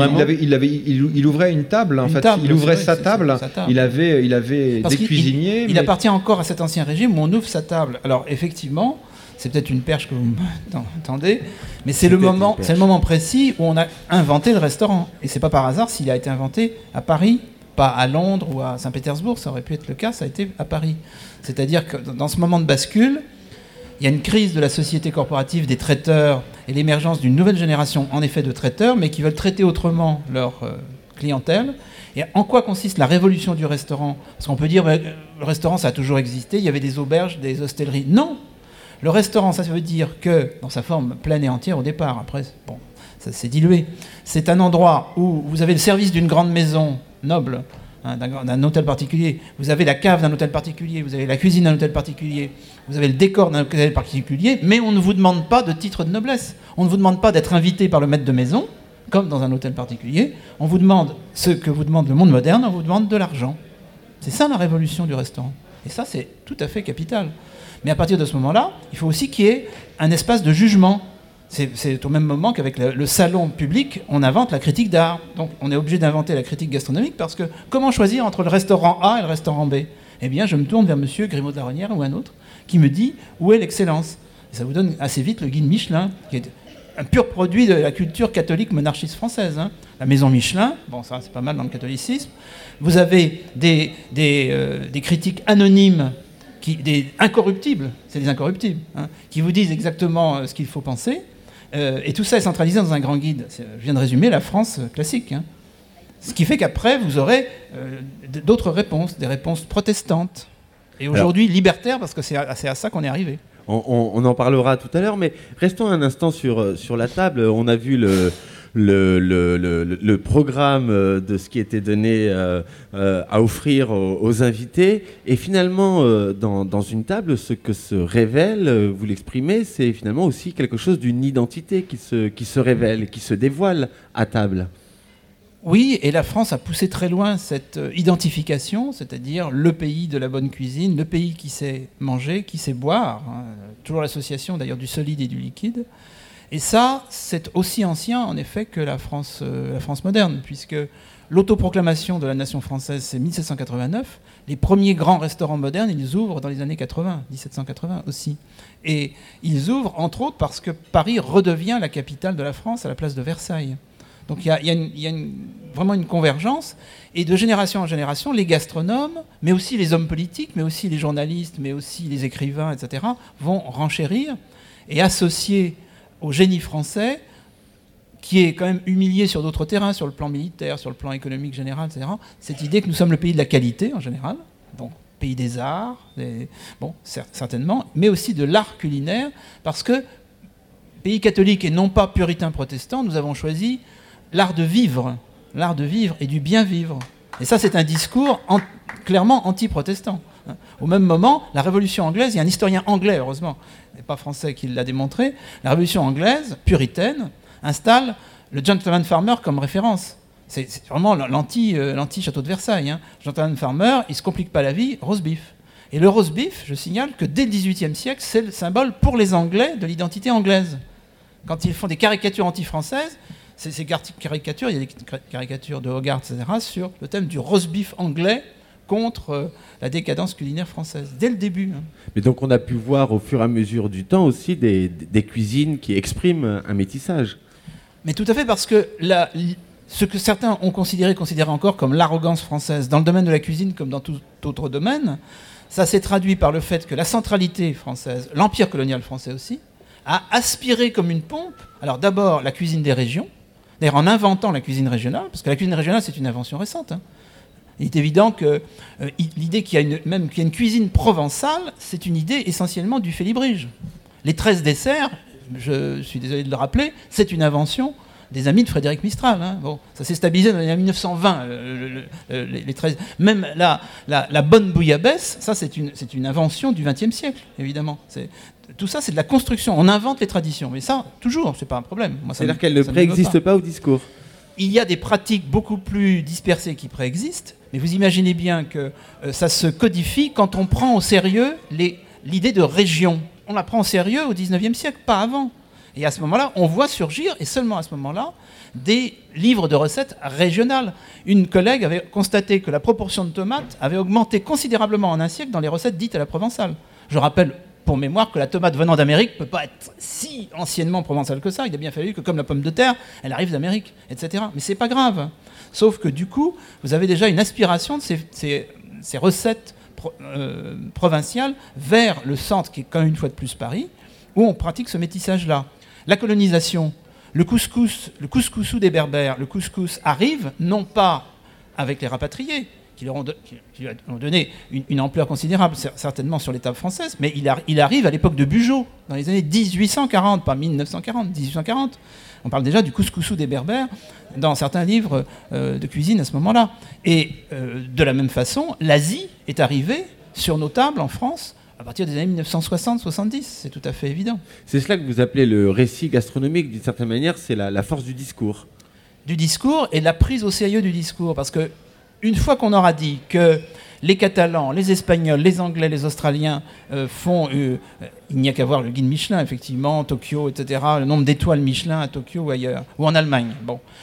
Il ouvrait une table, en fait. Il ouvrait sa table. Il avait des cuisiniers. Il appartient encore à cet ancien régime où on ouvre sa table. Alors, effectivement, c'est peut-être une perche que vous m'entendez, mais c'est le moment précis où on a inventé le restaurant. Et c'est pas par hasard s'il a été inventé à Paris, pas à Londres ou à Saint-Pétersbourg. Ça aurait pu être le cas, ça a été à Paris. C'est-à-dire que dans ce moment de bascule, il y a une crise de la société corporative des traiteurs et l'émergence d'une nouvelle génération, en effet, de traiteurs, mais qui veulent traiter autrement leur clientèle. Et en quoi consiste la révolution du restaurant ? Parce qu'on peut dire, le restaurant, ça a toujours existé, il y avait des auberges, des hostelleries. Non ! Le restaurant, ça veut dire que, dans sa forme pleine et entière au départ, après, bon, ça s'est dilué, c'est un endroit où vous avez le service d'une grande maison noble, hein, d'un hôtel particulier, vous avez la cave d'un hôtel particulier, vous avez la cuisine d'un hôtel particulier, vous avez le décor d'un hôtel particulier, mais on ne vous demande pas de titre de noblesse. On ne vous demande pas d'être invité par le maître de maison, comme dans un hôtel particulier. On vous demande ce que vous demande le monde moderne, on vous demande de l'argent. C'est ça la révolution du restaurant. Et ça, c'est tout à fait capital. Mais à partir de ce moment-là, il faut aussi qu'il y ait un espace de jugement. C'est au même moment qu'avec le salon public, on invente la critique d'art. Donc on est obligé d'inventer la critique gastronomique parce que comment choisir entre le restaurant A et le restaurant B ? Eh bien, je me tourne vers monsieur Grimaud de la Reynière ou un autre qui me dit où est l'excellence. Et ça vous donne assez vite le guide Michelin, qui est un pur produit de la culture catholique monarchiste française. Hein. La maison Michelin, bon ça c'est pas mal dans le catholicisme. Vous avez des critiques anonymes, des incorruptibles, c'est des incorruptibles, hein, qui vous disent exactement ce qu'il faut penser. Et tout ça est centralisé dans un grand guide. Je viens de résumer la France classique. Hein. Ce qui fait qu'après, vous aurez d'autres réponses, des réponses protestantes. Et aujourd'hui, libertaires, parce que c'est à ça qu'on est arrivé. On en parlera tout à l'heure, mais restons un instant sur la table. On a vu le programme de ce qui était donné à offrir aux invités. Et finalement, dans une table, ce que se révèle, vous l'exprimez, c'est finalement aussi quelque chose d'une identité qui se révèle, qui se dévoile à table. Oui, et la France a poussé très loin cette identification, c'est-à-dire le pays de la bonne cuisine, le pays qui sait manger, qui sait boire, hein, toujours l'association d'ailleurs du solide et du liquide. Et ça, c'est aussi ancien en effet que la France moderne, puisque l'autoproclamation de la nation française, c'est 1789. Les premiers grands restaurants modernes, ils ouvrent dans les années 80, 1780 aussi. Et ils ouvrent entre autres parce que Paris redevient la capitale de la France à la place de Versailles. Donc il y a vraiment une convergence. Et de génération en génération, les gastronomes, mais aussi les hommes politiques, mais aussi les journalistes, mais aussi les écrivains, etc., vont renchérir et associer au génie français, qui est quand même humilié sur d'autres terrains, sur le plan militaire, sur le plan économique général, etc., cette idée que nous sommes le pays de la qualité en général, donc pays des arts, certainement, mais aussi de l'art culinaire, parce que, pays catholique et non pas puritain protestant, nous avons choisi l'art de vivre et du bien vivre. Et ça, c'est un discours clairement anti-protestant. Au même moment, la Révolution anglaise, il y a un historien anglais, heureusement, et pas français, qui l'a démontré, la Révolution anglaise, puritaine, installe le gentleman farmer comme référence. C'est vraiment l'anti-château de Versailles. Hein. Gentleman farmer, il ne se complique pas la vie, roast beef. Et le roast beef, je signale que dès le XVIIIe siècle, c'est le symbole pour les Anglais de l'identité anglaise. Quand ils font des caricatures anti-françaises, ces caricatures, il y a des caricatures de Hogarth, etc., sur le thème du roast beef anglais contre la décadence culinaire française, dès le début. Hein. Mais donc on a pu voir au fur et à mesure du temps aussi des cuisines qui expriment un métissage. Mais tout à fait, parce que ce que certains ont considéré encore comme l'arrogance française, dans le domaine de la cuisine comme dans tout autre domaine, ça s'est traduit par le fait que la centralité française, l'empire colonial français aussi, a aspiré comme une pompe, alors d'abord la cuisine des régions, d'ailleurs en inventant la cuisine régionale, parce que la cuisine régionale c'est une invention récente. Hein. Il est évident que l'idée qu'il y a une cuisine provençale, c'est une idée essentiellement du Félibrige. Les 13 desserts, je suis désolé de le rappeler, c'est une invention des amis de Frédéric Mistral. Hein. Bon, ça s'est stabilisé dans les années 1920. Les 13... Même la bonne bouillabaisse, ça c'est une invention du XXe siècle, évidemment. Tout ça, c'est de la construction. On invente les traditions. Mais ça, toujours, c'est pas un problème. C'est-à-dire qu'elles ne préexistent pas au discours. Il y a des pratiques beaucoup plus dispersées qui préexistent, mais vous imaginez bien que ça se codifie quand on prend au sérieux l'idée de région. On la prend au sérieux au XIXe siècle, pas avant. Et à ce moment-là, on voit surgir, et seulement à ce moment-là, des livres de recettes régionales. Une collègue avait constaté que la proportion de tomates avait augmenté considérablement en un siècle dans les recettes dites à la provençale. Je rappelle pour mémoire que la tomate venant d'Amérique ne peut pas être si anciennement provençale que ça. Il a bien fallu que, comme la pomme de terre, elle arrive d'Amérique, etc. Mais c'est pas grave. Sauf que du coup, vous avez déjà une aspiration de ces recettes provinciales vers le centre, qui est quand même une fois de plus Paris, où on pratique ce métissage-là. La colonisation, le couscoussou des Berbères, le couscous arrive non pas avec les rapatriés, qui leur ont donné une ampleur considérable, certainement sur les tables françaises, mais il arrive à l'époque de Bugeaud, dans les années 1840, pas 1940, 1840. On parle déjà du couscoussou des Berbères dans certains livres de cuisine à ce moment-là. Et de la même façon, l'Asie est arrivée sur nos tables en France à partir des années 1960-70, c'est tout à fait évident. C'est cela que vous appelez le récit gastronomique, d'une certaine manière, c'est la force du discours. Du discours et de la prise au sérieux du discours, parce que une fois qu'on aura dit que les Catalans, les Espagnols, les Anglais, les Australiens font... il n'y a qu'à voir le guide Michelin, effectivement, Tokyo, etc., le nombre d'étoiles Michelin à Tokyo ou ailleurs, ou en Allemagne,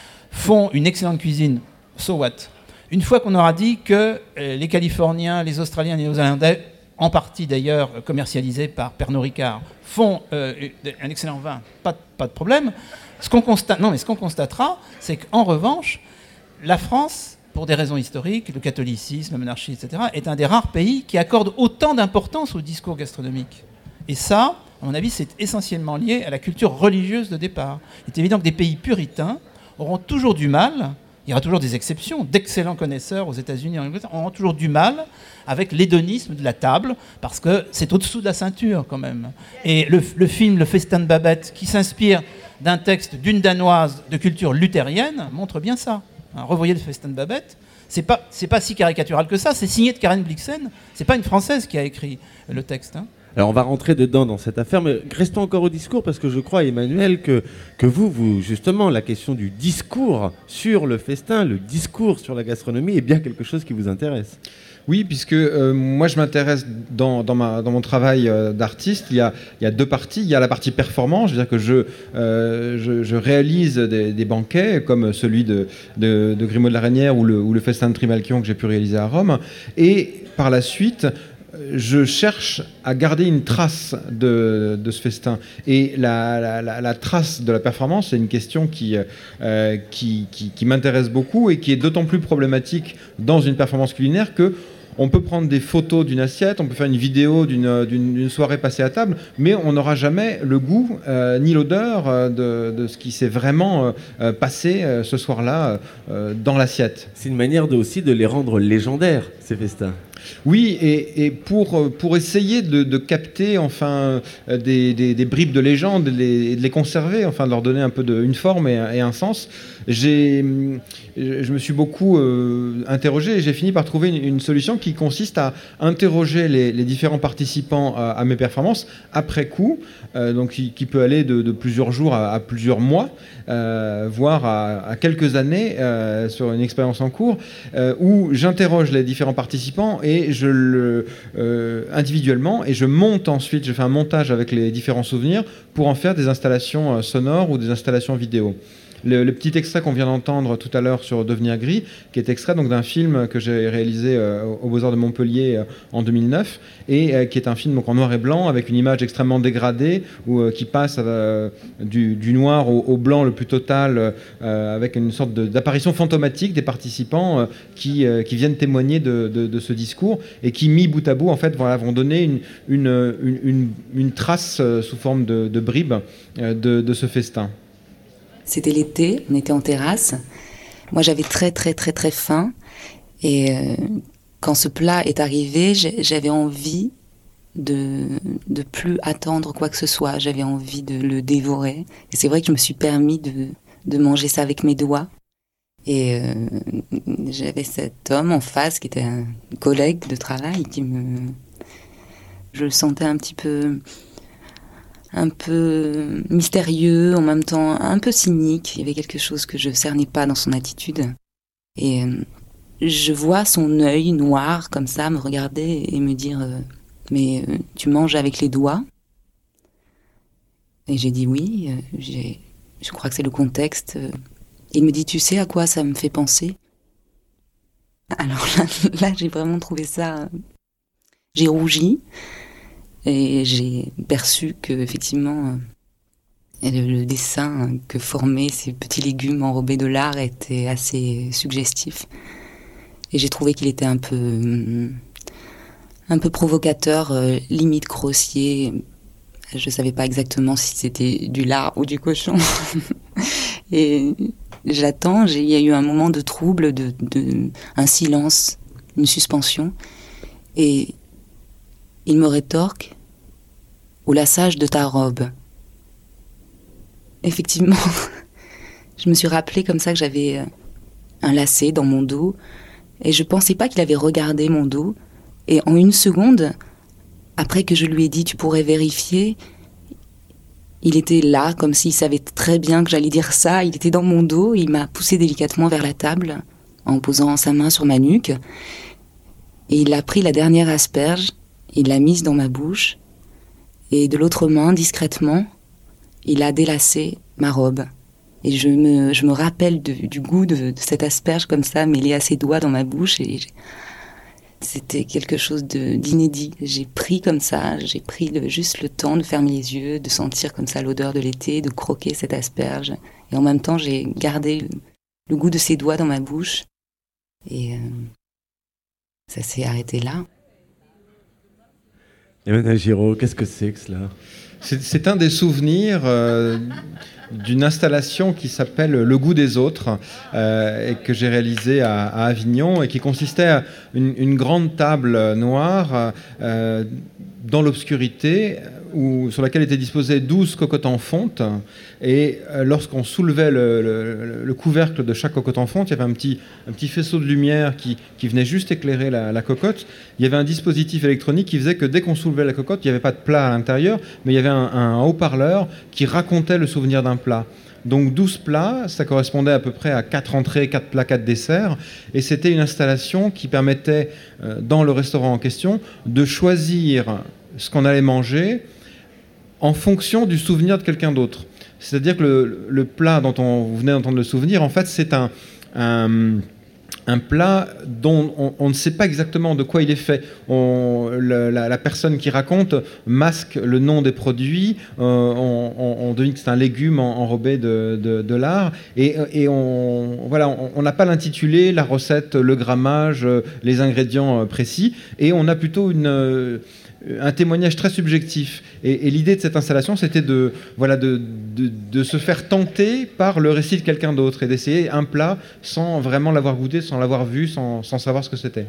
font une excellente cuisine, so what? Une fois qu'on aura dit que les Californiens, les Australiens, les Néo-Zélandais, en partie d'ailleurs commercialisés par Pernod Ricard, font un excellent vin, pas de problème. Ce qu'on constatera, c'est qu'en revanche, la France, pour des raisons historiques, le catholicisme, la monarchie, etc., est un des rares pays qui accorde autant d'importance au discours gastronomique. Et ça, à mon avis, c'est essentiellement lié à la culture religieuse de départ. Il est évident que des pays puritains auront toujours du mal, Il y aura toujours des exceptions. D'excellents connaisseurs aux États-Unis et en Angleterre auront toujours du mal avec l'hédonisme de la table, parce que c'est au-dessous de la ceinture quand même. Et le film Le Festin de Babette, qui s'inspire d'un texte d'une Danoise de culture luthérienne, montre bien ça. Revoyez Le Festin de Babette. C'est pas si caricatural que ça. C'est signé de Karen Blixen. C'est pas une Française qui a écrit le texte. Alors on va rentrer dedans dans cette affaire, mais restons encore au discours, parce que je crois, Emmanuel, que vous, justement, la question du discours sur le festin, le discours sur la gastronomie est bien quelque chose qui vous intéresse. Oui, puisque moi je m'intéresse dans mon travail d'artiste, il y a deux parties. Il y a la partie performance, c'est-à-dire que je réalise des banquets comme celui de Grimaud de la Reynière ou le festin de Trimalchion que j'ai pu réaliser à Rome. Et par la suite, je cherche à garder une trace de ce festin. Et la trace de la performance, c'est une question qui m'intéresse beaucoup et qui est d'autant plus problématique dans une performance culinaire que on peut prendre des photos d'une assiette, on peut faire une vidéo d'une soirée passée à table, mais on n'aura jamais le goût ni l'odeur de ce qui s'est vraiment passé ce soir-là dans l'assiette. C'est une manière aussi de les rendre légendaires, ces festins. Oui, et pour essayer de capter enfin des bribes de légende et de les conserver, enfin de leur donner un peu une forme et un sens, je me suis beaucoup interrogé et j'ai fini par trouver une solution qui consiste à interroger les différents participants à mes performances après coup, donc qui peut aller de plusieurs jours à plusieurs mois, voire à quelques années sur une expérience en cours, où j'interroge les différents participants et individuellement, et je monte ensuite, je fais un montage avec les différents souvenirs pour en faire des installations sonores ou des installations vidéo. Le petit extrait qu'on vient d'entendre tout à l'heure sur Devenir gris, qui est extrait donc d'un film que j'ai réalisé aux Beaux-Arts de Montpellier en 2009, et qui est un film donc en noir et blanc avec une image extrêmement dégradée qui passe du noir au blanc le plus total, avec une sorte d'apparition fantomatique des participants qui viennent témoigner de ce discours et qui, mis bout à bout, en fait, vont donner une trace sous forme de bribes de ce festin. C'était l'été, on était en terrasse. Moi, j'avais très, très, très, très faim. Et quand ce plat est arrivé, j'avais envie de plus attendre quoi que ce soit. J'avais envie de le dévorer. Et c'est vrai que je me suis permis de manger ça avec mes doigts. Et j'avais cet homme en face qui était un collègue de travail je le sentais un peu mystérieux, en même temps un peu cynique. Il y avait quelque chose que je cernais pas dans son attitude. Et je vois son œil noir comme ça me regarder et me dire mais tu manges avec les doigts? Et j'ai dit oui, je crois que c'est le contexte. Il me dit tu sais à quoi ça me fait penser? Alors là j'ai vraiment trouvé ça... J'ai rougi. Et j'ai perçu que effectivement le dessin que formaient ces petits légumes enrobés de lard était assez suggestif. Et j'ai trouvé qu'il était un peu provocateur, limite grossier. Je savais pas exactement si c'était du lard ou du cochon. Et j'attends, il y a eu un moment de trouble, un silence, une suspension. Et il me rétorque « Au lassage de ta robe ». Effectivement, je me suis rappelé comme ça que j'avais un lacet dans mon dos et je pensais pas qu'il avait regardé mon dos. Et en une seconde, après que je lui ai dit « Tu pourrais vérifier », il était là comme s'il savait très bien que j'allais dire ça. Il était dans mon dos, il m'a poussé délicatement vers la table en posant sa main sur ma nuque et il a pris la dernière asperge. Il l'a mise dans ma bouche et de l'autre main, discrètement, il a délacé ma robe. Et je me rappelle du goût de cette asperge comme ça, mêlée à ses doigts dans ma bouche. Et c'était quelque chose d'inédit. J'ai pris comme ça, j'ai pris juste le temps de fermer les yeux, de sentir comme ça l'odeur de l'été, de croquer cette asperge. Et en même temps, j'ai gardé le goût de ses doigts dans ma bouche. Et ça s'est arrêté là. Emmanuel Giraud, qu'est-ce que c'est que cela ? C'est un des souvenirs d'une installation qui s'appelle Le goût des autres et que j'ai réalisée à Avignon et qui consistait à une grande table noire dans l'obscurité sur laquelle étaient disposées 12 cocottes en fonte et lorsqu'on soulevait le couvercle de chaque cocotte en fonte, il y avait un petit faisceau de lumière qui venait juste éclairer la cocotte. Il y avait un dispositif électronique qui faisait que dès qu'on soulevait la cocotte, il n'y avait pas de plat à l'intérieur, mais il y avait un haut-parleur qui racontait le souvenir d'un plat. Donc 12 plats, ça correspondait à peu près à 4 entrées, 4 plats, 4 desserts. Et c'était une installation qui permettait, dans le restaurant en question, de choisir ce qu'on allait manger en fonction du souvenir de quelqu'un d'autre. C'est-à-dire que le plat dont vous venez d'entendre le souvenir, en fait, c'est un plat dont on ne sait pas exactement de quoi il est fait. La personne qui raconte masque le nom des produits, on devine que c'est un légume enrobé de lard, et on n'a pas l'intitulé, la recette, le grammage, les ingrédients précis, et on a plutôt un témoignage très subjectif. Et l'idée de cette installation, c'était de se faire tenter par le récit de quelqu'un d'autre et d'essayer un plat sans vraiment l'avoir goûté, sans l'avoir vu, sans savoir ce que c'était.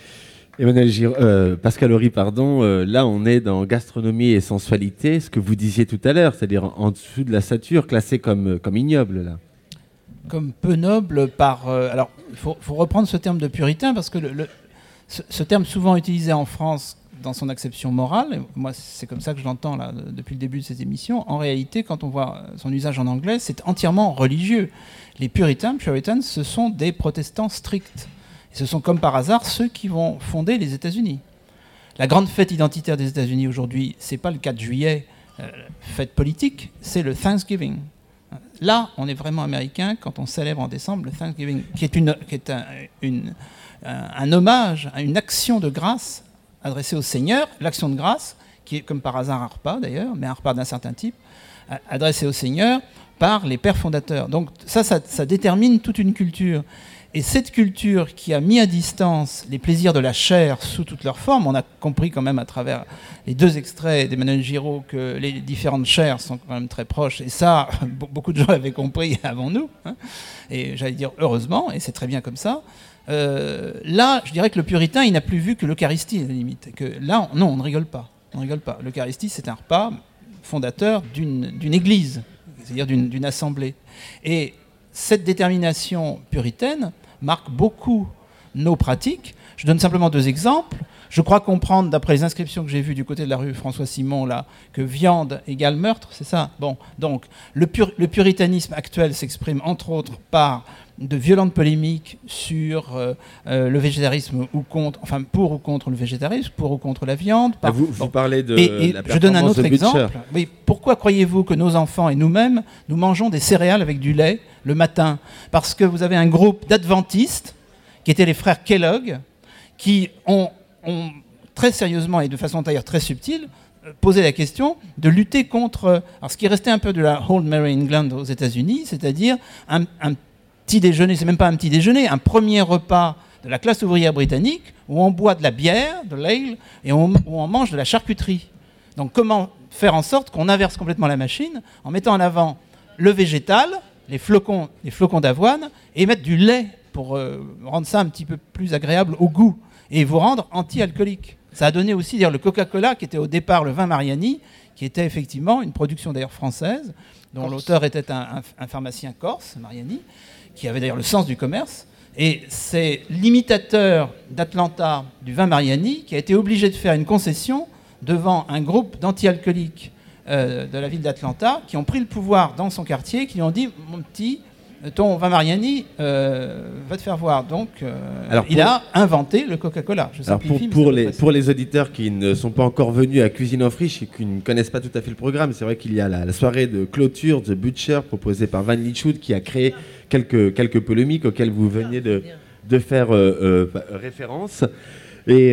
Pascal Horry, là on est dans gastronomie et sensualité, ce que vous disiez tout à l'heure, c'est-à-dire en dessous de la stature, classé comme ignoble, là. Comme peu noble alors, il faut reprendre ce terme de puritain, parce que ce terme souvent utilisé en France dans son acception morale, et moi c'est comme ça que je l'entends là, depuis le début de cette émission, en réalité quand on voit son usage en anglais, c'est entièrement religieux. Les Puritans, ce sont des protestants stricts. Et ce sont comme par hasard ceux qui vont fonder les États-Unis. La grande fête identitaire des États-Unis aujourd'hui, c'est pas le 4 juillet, fête politique, c'est le Thanksgiving. Là, on est vraiment américain quand on célèbre en décembre le Thanksgiving, qui est un hommage à une action de grâce adressé au Seigneur, l'action de grâce, qui est comme par hasard un repas d'ailleurs, mais un repas d'un certain type, adressé au Seigneur par les pères fondateurs. Donc ça détermine toute une culture. Et cette culture qui a mis à distance les plaisirs de la chair sous toutes leurs formes, on a compris quand même à travers les 2 extraits d'Emmanuel Giraud que les différentes chairs sont quand même très proches, et ça, beaucoup de gens l'avaient compris avant nous, hein. Et j'allais dire heureusement, et c'est très bien comme ça. Là, je dirais que le puritain, il n'a plus vu que l'Eucharistie, à la limite. Que là, non, on ne rigole pas. On rigole pas. L'Eucharistie, c'est un repas fondateur d'une église, c'est-à-dire d'une assemblée. Et cette détermination puritaine marque beaucoup nos pratiques. Je donne simplement 2 exemples. Je crois comprendre, d'après les inscriptions que j'ai vues du côté de la rue François-Simon, là, que viande égale meurtre, c'est ça ? Bon, donc, le puritanisme actuel s'exprime, entre autres, par de violentes polémiques sur le végétarisme pour ou contre le végétarisme, pour ou contre la viande. Vous parlez de la performance. Je donne un autre exemple. Butcher. Oui, pourquoi croyez-vous que nos enfants et nous-mêmes, nous mangeons des céréales avec du lait le matin ? Parce que vous avez un groupe d'adventistes, qui étaient les frères Kellogg, qui ont très sérieusement et de façon d'ailleurs très subtile posé la question de lutter contre ce qui restait un peu de la Old Mary England aux États-Unis, c'est-à-dire un petit déjeuner, c'est même pas un petit déjeuner, un premier repas de la classe ouvrière britannique où on boit de la bière, de l'ale, et où on mange de la charcuterie. Donc comment faire en sorte qu'on inverse complètement la machine en mettant en avant le végétal, les flocons d'avoine, et mettre du lait pour rendre ça un petit peu plus agréable au goût et vous rendre anti-alcoolique. Ça a donné aussi le Coca-Cola, qui était au départ le vin Mariani, qui était effectivement une production d'ailleurs française, dont l'auteur était un pharmacien corse, Mariani, qui avait d'ailleurs le sens du commerce. Et c'est l'imitateur d'Atlanta du vin Mariani qui a été obligé de faire une concession devant un groupe d'anti-alcooliques de la ville d'Atlanta qui ont pris le pouvoir dans son quartier, qui lui ont dit « Mon petit, ton vin Mariani va te faire voir ». Donc, il a inventé le Coca-Cola. Pour les auditeurs qui ne sont pas encore venus à Cuisine en Friche et qui ne connaissent pas tout à fait le programme, c'est vrai qu'il y a la soirée de clôture The Butcher proposée par Van Lichhout qui a créé quelques polémiques auxquelles vous veniez de faire référence. Mais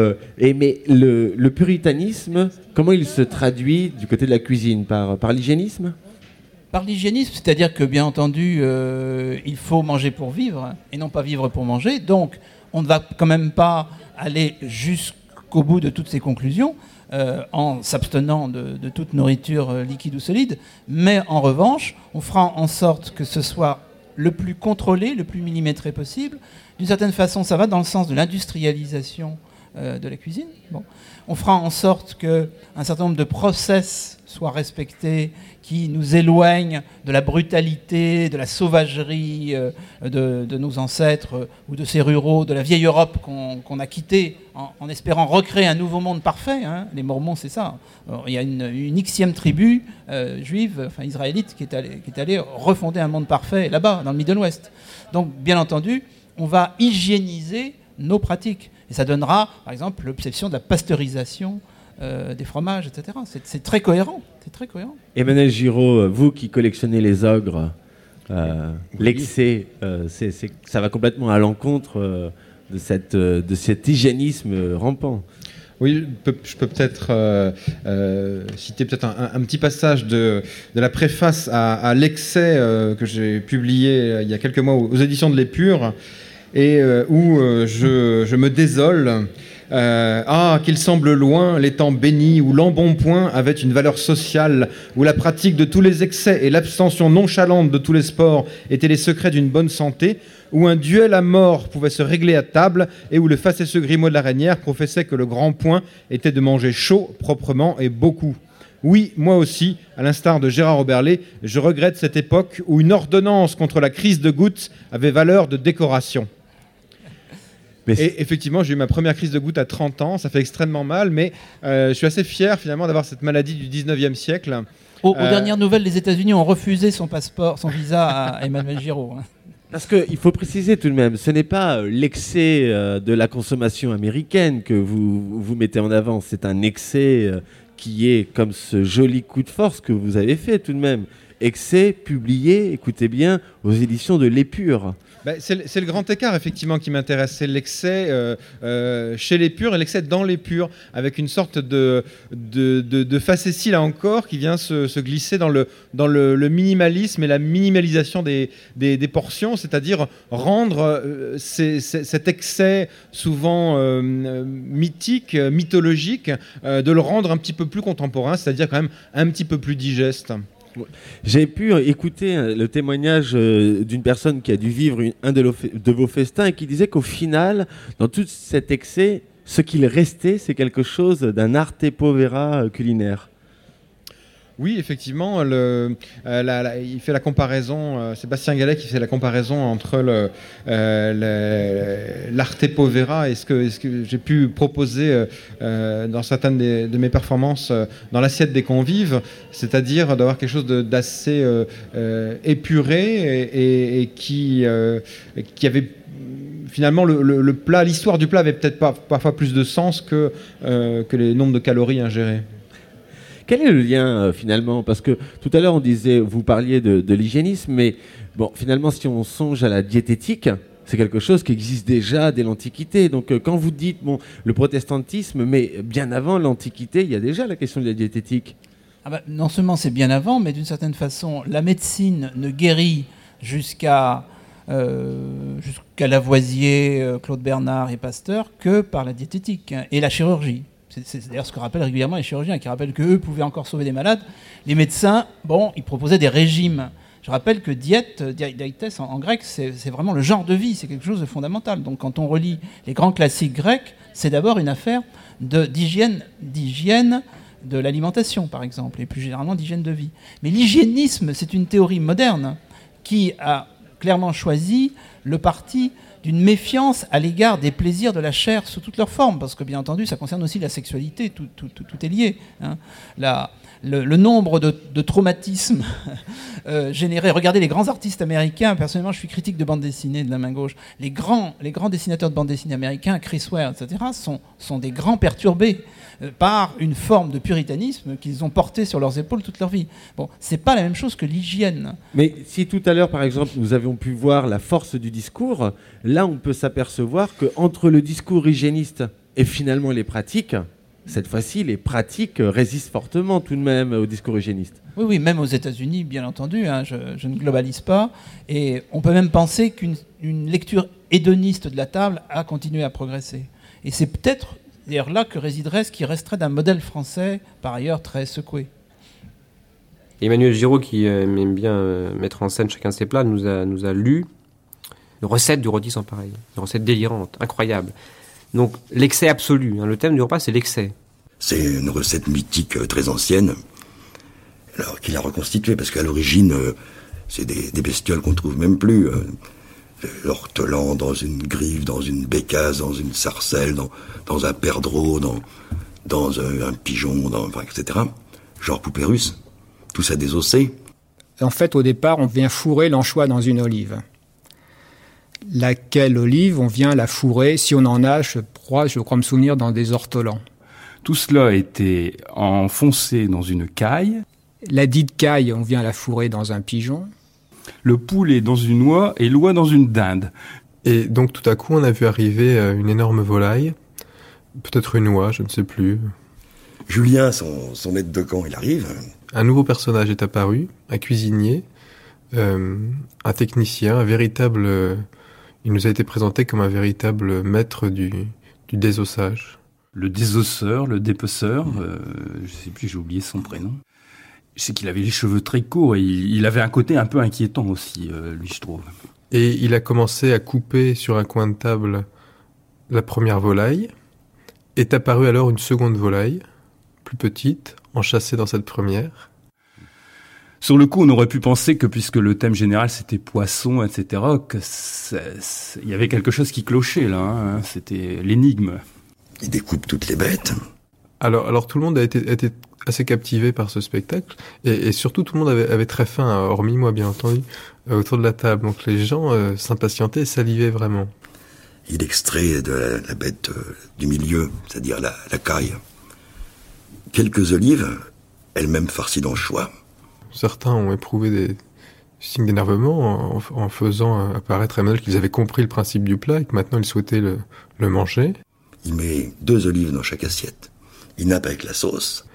le puritanisme, comment il se traduit du côté de la cuisine ? Par l'hygiénisme ? Par l'hygiénisme, c'est-à-dire que, bien entendu, il faut manger pour vivre et non pas vivre pour manger. Donc, on ne va quand même pas aller jusqu'au bout de toutes ces conclusions. en s'abstenant de toute nourriture liquide ou solide, mais en revanche, on fera en sorte que ce soit le plus contrôlé, le plus millimétré possible. D'une certaine façon, ça va dans le sens de l'industrialisation de la cuisine. Bon. On fera en sorte qu'un certain nombre de process soient respectés, qui nous éloignent de la brutalité, de la sauvagerie de nos ancêtres ou de ces ruraux, de la vieille Europe qu'on a quittée en espérant recréer un nouveau monde parfait. Hein. Les Mormons, c'est ça. Alors, il y a une Xème tribu juive, enfin israélite, qui est allée refonder un monde parfait là-bas, dans le Middle West. Donc, bien entendu, on va hygiéniser nos pratiques. Et ça donnera, par exemple, l'obsession de la pasteurisation des fromages, etc. C'est très cohérent. C'est très cohérent. Emmanuel Giraud, vous qui collectionnez les ogres, l'excès, ça va complètement à l'encontre de cet hygiénisme rampant. Oui, je peux peut-être citer peut-être un petit passage de la préface à l'excès que j'ai publié il y a quelques mois aux éditions de l'Épure, et où je me désole. Qu'il semble loin les temps bénis où l'embonpoint avait une valeur sociale, où la pratique de tous les excès et l'abstention nonchalante de tous les sports étaient les secrets d'une bonne santé, où un duel à mort pouvait se régler à table, et où le facétieux Grimaud de la Reynière professait que le grand point était de manger chaud, proprement et beaucoup. Oui, moi aussi, à l'instar de Gérard Oberlé, je regrette cette époque où une ordonnance contre la crise de goutte avait valeur de décoration. Et effectivement, j'ai eu ma première crise de goutte à 30 ans, ça fait extrêmement mal, mais je suis assez fier finalement d'avoir cette maladie du 19e siècle. Aux dernières nouvelles, les États-Unis ont refusé son passeport, son visa à Emmanuel Giraud. Parce qu'il faut préciser tout de même, ce n'est pas l'excès de la consommation américaine que vous mettez en avant, c'est un excès qui est comme ce joli coup de force que vous avez fait tout de même. Excès publié, écoutez bien, aux éditions de l'Épure. C'est le grand écart, effectivement, qui m'intéresse. C'est l'excès chez l'Épure et l'excès dans l'Épure, avec une sorte de facétie, là encore, qui vient se glisser dans le minimalisme et la minimalisation des portions, c'est-à-dire rendre cet excès souvent mythique, mythologique, de le rendre un petit peu plus contemporain, c'est-à-dire quand même un petit peu plus digeste. J'ai pu écouter le témoignage d'une personne qui a dû vivre un de vos festins et qui disait qu'au final, dans tout cet excès, ce qu'il restait, c'est quelque chose d'un arte povera culinaire. Oui, effectivement, il fait la comparaison, Sébastien Gallet qui fait la comparaison entre l'arte povera et ce que j'ai pu proposer dans certaines de mes performances dans l'assiette des convives, c'est-à-dire d'avoir quelque chose d'assez épuré et qui avait... Finalement, le plat, l'histoire du plat avait peut-être parfois plus de sens que les nombres de calories ingérées. Quel est le lien finalement ? Parce que tout à l'heure vous parliez de l'hygiénisme, mais bon, finalement, si on songe à la diététique, c'est quelque chose qui existe déjà dès l'Antiquité. Donc quand vous dites le protestantisme, mais bien avant l'Antiquité, il y a déjà la question de la diététique. Non seulement c'est bien avant, mais d'une certaine façon, la médecine ne guérit jusqu'à Lavoisier, Claude Bernard et Pasteur que par la diététique et la chirurgie. C'est d'ailleurs ce que rappellent régulièrement les chirurgiens, qui rappellent qu'eux pouvaient encore sauver des malades. Les médecins, ils proposaient des régimes. Je rappelle que diète en grec, c'est vraiment le genre de vie, c'est quelque chose de fondamental. Donc quand on relit les grands classiques grecs, c'est d'abord une affaire d'hygiène de l'alimentation, par exemple, et plus généralement d'hygiène de vie. Mais l'hygiénisme, c'est une théorie moderne qui a clairement choisi le parti d'une méfiance à l'égard des plaisirs de la chair sous toutes leurs formes, parce que bien entendu, ça concerne aussi la sexualité, tout est lié. Hein. Le nombre de traumatismes générés. Regardez les grands artistes américains. Personnellement, je suis critique de bande dessinée de la main gauche. Les grands dessinateurs de bande dessinée américains, Chris Ware, etc., sont des grands perturbés par une forme de puritanisme qu'ils ont porté sur leurs épaules toute leur vie. Bon, c'est pas la même chose que l'hygiène. Mais si tout à l'heure, par exemple, nous avions pu voir la force du discours, là, on peut s'apercevoir qu'entre le discours hygiéniste et finalement les pratiques, cette fois-ci, les pratiques résistent fortement tout de même au discours hygiéniste. Oui, même aux États-Unis, bien entendu, hein, je ne globalise pas. Et on peut même penser qu'une lecture hédoniste de la table a continué à progresser. Et c'est peut-être d'ailleurs là que résiderait ce qui resterait d'un modèle français, par ailleurs très secoué. Emmanuel Giraud, qui aime bien mettre en scène chacun de ses plats, nous a lu une recette du rôti sans pareil. Une recette délirante, incroyable. Donc l'excès absolu. Le thème du repas, c'est l'excès. C'est une recette mythique très ancienne, alors qu'il a reconstituée, parce qu'à l'origine, c'est des bestioles qu'on trouve même plus. L'ortolan dans une grive, dans une bécasse, dans une sarcelle, dans un perdreau, dans un pigeon, etc. Genre poupée russe. Tout ça désossé. En fait, au départ, on vient fourrer l'anchois dans une olive. Laquelle olive, on vient la fourrer, si on en a, je crois me souvenir, dans des ortolans. Tout cela était enfoncé dans une caille. La dite caille, on vient la fourrer dans un pigeon. Le poulet dans une oie et l'oie dans une dinde. Et donc tout à coup, on a vu arriver une énorme volaille, peut-être une oie, je ne sais plus. Julien, son maître de camp, il arrive. Un nouveau personnage est apparu, un cuisinier, un technicien, un véritable... il nous a été présenté comme un véritable maître du désossage. Le désosseur, le dépeceur, je sais plus, j'ai oublié son prénom. Je sais qu'il avait les cheveux très courts et il avait un côté un peu inquiétant aussi, lui, je trouve. Et il a commencé à couper sur un coin de table la première volaille. Est apparue alors une seconde volaille, plus petite, enchâssée dans cette première. Sur le coup, on aurait pu penser que, puisque le thème général c'était poisson, etc., il y avait quelque chose qui clochait là, c'était l'énigme. Il découpe toutes les bêtes. Alors tout le monde a été assez captivé par ce spectacle, et surtout tout le monde avait très faim, hormis moi bien entendu, autour de la table. Donc les gens s'impatientaient et salivaient vraiment. Il extrait de la bête du milieu, c'est-à-dire la caille, quelques olives, elles-mêmes farcies d'anchois. Certains ont éprouvé des signes d'énervement en faisant apparaître Emmanuel qu'ils avaient compris le principe du plat et que maintenant ils souhaitaient le manger. Il met 2 olives dans chaque assiette. Il nappe avec la sauce.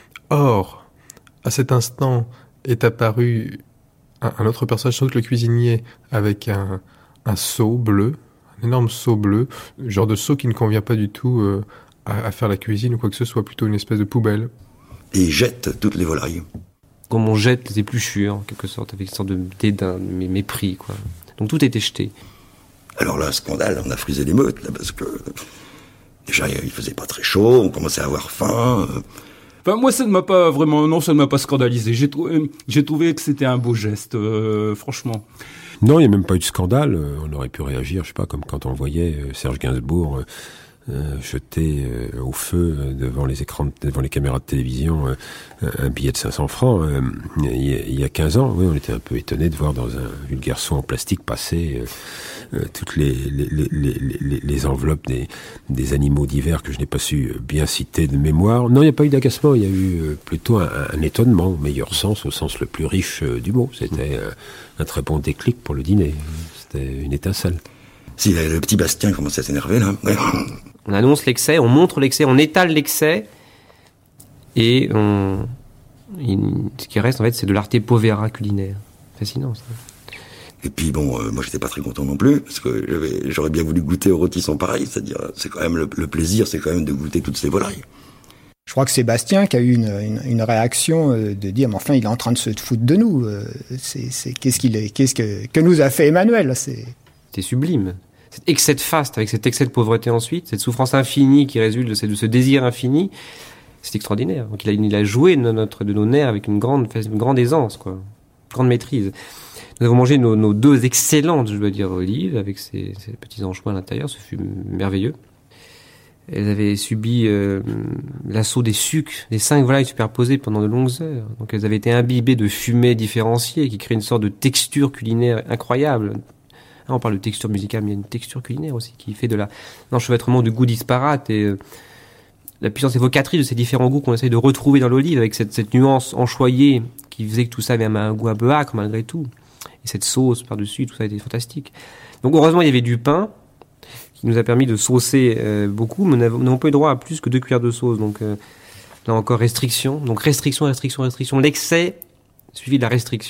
Or, à cet instant est apparu un autre personnage, sans doute le cuisinier, avec un seau bleu, un énorme seau bleu, genre de seau qui ne convient pas du tout à faire la cuisine ou quoi que ce soit, plutôt une espèce de poubelle. Et il jette toutes les volailles. Comme on jette les épluchures, en quelque sorte, avec une sorte de dédain, de mépris, quoi. Donc tout était jeté. Alors là, scandale, on a frisé l'émeute, là, parce que déjà, il faisait pas très chaud, on commençait à avoir faim. Enfin, moi, ça ne m'a pas scandalisé. J'ai trouvé que c'était un beau geste, franchement. Non, il n'y a même pas eu de scandale. On aurait pu réagir, je sais pas, comme quand on voyait Serge Gainsbourg jeter au feu devant les caméras de télévision un billet de 500 francs. Il y a 15 ans, oui, on était un peu étonnés de voir dans un vulgaire seau en plastique passer toutes les enveloppes des animaux divers que je n'ai pas su bien citer de mémoire. Non, il n'y a pas eu d'agacement, il y a eu plutôt un étonnement, au meilleur sens, au sens le plus riche du mot. C'était un très bon déclic pour le dîner. C'était une étincelle. Si le petit Bastien commençait à s'énerver, là. On annonce l'excès, on montre l'excès, on étale l'excès, et ce qui reste, en fait, c'est de l'arte povera culinaire. Fascinant, ça. Et puis bon, moi j'étais pas très content non plus, parce que j'aurais bien voulu goûter au rôti sans pareil, c'est-à-dire, c'est quand même le plaisir, c'est quand même de goûter toutes ces volailles. Je crois que c'est Bastien qui a eu une réaction de dire, mais enfin, il est en train de se foutre de nous. Qu'est-ce que nous a fait Emmanuel? C'était sublime. Cet excès de faste, avec cet excès de pauvreté ensuite, cette souffrance infinie qui résulte de ce désir infini, c'est extraordinaire. Donc il a joué de nos nerfs avec une grande aisance, quoi, grande maîtrise. Nous avons mangé nos 2 excellentes, je dois dire, olives, avec ces petits anchois à l'intérieur, ce fut merveilleux. Elles avaient subi l'assaut des sucs, des 5 volailles superposées pendant de longues heures. Donc elles avaient été imbibées de fumée différenciée qui crée une sorte de texture culinaire incroyable. Là, on parle de texture musicale, mais il y a une texture culinaire aussi qui fait de l'enchevêtrement de goûts disparates et la puissance évocatrice de ces différents goûts qu'on essaye de retrouver dans l'olive avec cette nuance enchoyée qui faisait que tout ça avait un goût un peu âcre malgré tout. Et cette sauce par-dessus, tout ça était fantastique. Donc heureusement, il y avait du pain qui nous a permis de saucer beaucoup, mais nous n'avons pas eu droit à plus que 2 cuillères de sauce. Donc là encore, restriction. Donc restriction. L'excès suivi de la restriction.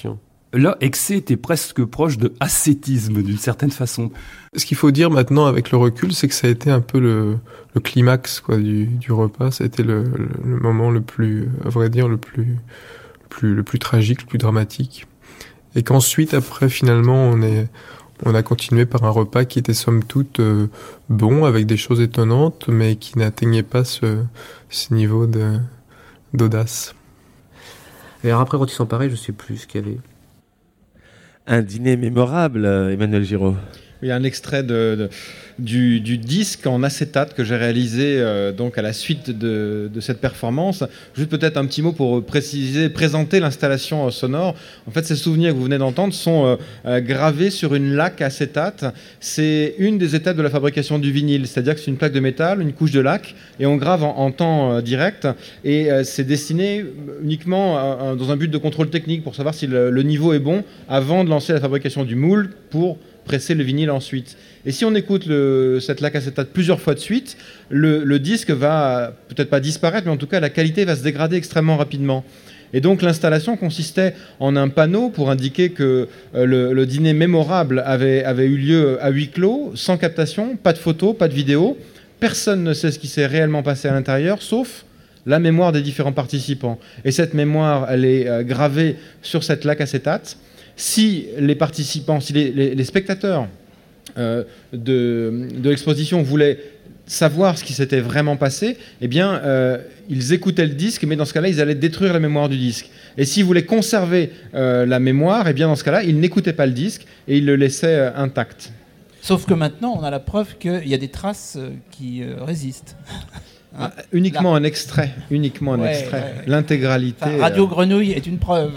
là, excès était presque proche de ascétisme d'une certaine façon. Ce qu'il faut dire maintenant avec le recul, c'est que ça a été un peu le climax quoi, du repas. Ça a été le moment le plus, à vrai dire, le plus tragique, le plus dramatique. Et qu'ensuite, après, finalement, on a continué par un repas qui était somme toute bon, avec des choses étonnantes, mais qui n'atteignait pas ce niveau d'audace. Et alors après, quand ils sont pareils, je sais plus ce qu'il y avait. Un dîner mémorable, Emmanuel Giraud. Il y a un extrait du disque en acétate que j'ai réalisé donc à la suite de cette performance. Juste peut-être un petit mot pour présenter l'installation sonore. En fait, ces souvenirs que vous venez d'entendre sont gravés sur une laque acétate. C'est une des étapes de la fabrication du vinyle, c'est-à-dire que c'est une plaque de métal, une couche de laque, et on grave en temps direct. Et c'est destiné uniquement dans un but de contrôle technique pour savoir si le niveau est bon avant de lancer la fabrication du moule pour presser le vinyle ensuite. Et si on écoute cette laque acétate plusieurs fois de suite, le disque va peut-être pas disparaître, mais en tout cas la qualité va se dégrader extrêmement rapidement. Et donc l'installation consistait en un panneau pour indiquer que le dîner mémorable avait eu lieu à huis clos, sans captation, pas de photos, pas de vidéos. Personne ne sait ce qui s'est réellement passé à l'intérieur, sauf la mémoire des différents participants. Et cette mémoire, elle est gravée sur cette laque acétate. Si les participants, si les spectateurs de l'exposition voulaient savoir ce qui s'était vraiment passé, eh bien, ils écoutaient le disque, mais dans ce cas-là, ils allaient détruire la mémoire du disque. Et s'ils voulaient conserver la mémoire, eh bien, dans ce cas-là, ils n'écoutaient pas le disque et ils le laissaient intact. Sauf que maintenant, on a la preuve qu'il y a des traces qui résistent. Uniquement un extrait. L'intégralité. Enfin, Radio Grenouille est une preuve.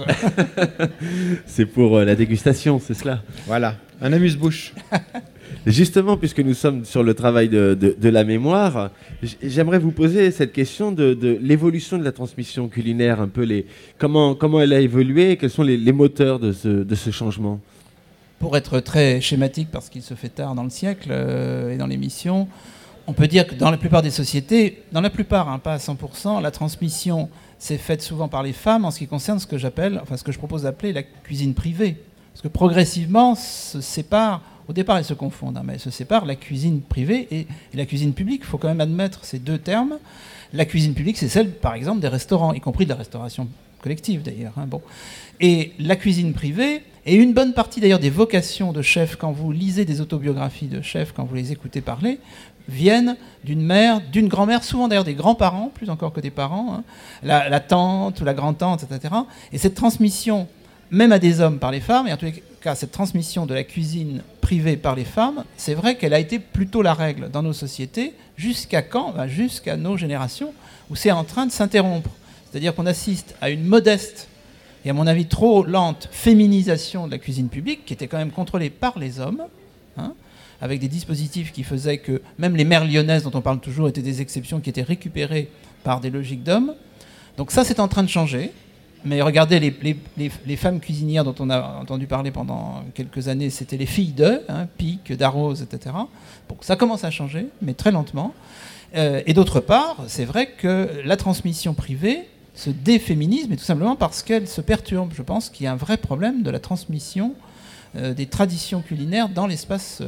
C'est pour la dégustation, c'est cela. Voilà, un amuse-bouche. Justement, puisque nous sommes sur le travail de la mémoire, j'aimerais vous poser cette question de l'évolution de la transmission culinaire, un peu comment elle a évolué, quels sont les moteurs de ce changement. Pour être très schématique, parce qu'il se fait tard dans le siècle et dans l'émission, on peut dire que dans la plupart des sociétés, dans la plupart, pas à 100%, la transmission s'est faite souvent par les femmes en ce qui concerne ce que je propose d'appeler la cuisine privée. Parce que progressivement, se séparent, au départ elles se confondent, mais elles se séparent la cuisine privée et la cuisine publique. Il faut quand même admettre ces deux termes. La cuisine publique, c'est celle, par exemple, des restaurants, y compris de la restauration collective d'ailleurs. Bon. Et la cuisine privée, et une bonne partie d'ailleurs des vocations de chefs, quand vous lisez des autobiographies de chefs, quand vous les écoutez parler, viennent d'une mère, d'une grand-mère, souvent d'ailleurs des grands-parents, plus encore que des parents, la tante ou la grand-tante, etc. Et cette transmission, même à des hommes par les femmes, et en tous les cas cette transmission de la cuisine privée par les femmes, c'est vrai qu'elle a été plutôt la règle dans nos sociétés, jusqu'à quand ? Jusqu'à nos générations, où c'est en train de s'interrompre. C'est-à-dire qu'on assiste à une modeste et à mon avis trop lente féminisation de la cuisine publique, qui était quand même contrôlée par les hommes, avec des dispositifs qui faisaient que même les mères lyonnaises, dont on parle toujours, étaient des exceptions qui étaient récupérées par des logiques d'hommes. Donc ça, c'est en train de changer. Mais regardez les femmes cuisinières dont on a entendu parler pendant quelques années, c'était les filles de, Pic, Darroze, etc. Bon, ça commence à changer, mais très lentement. Et d'autre part, c'est vrai que la transmission privée se déféminise, mais tout simplement parce qu'elle se perturbe. Je pense qu'il y a un vrai problème de la transmission des traditions culinaires dans l'espace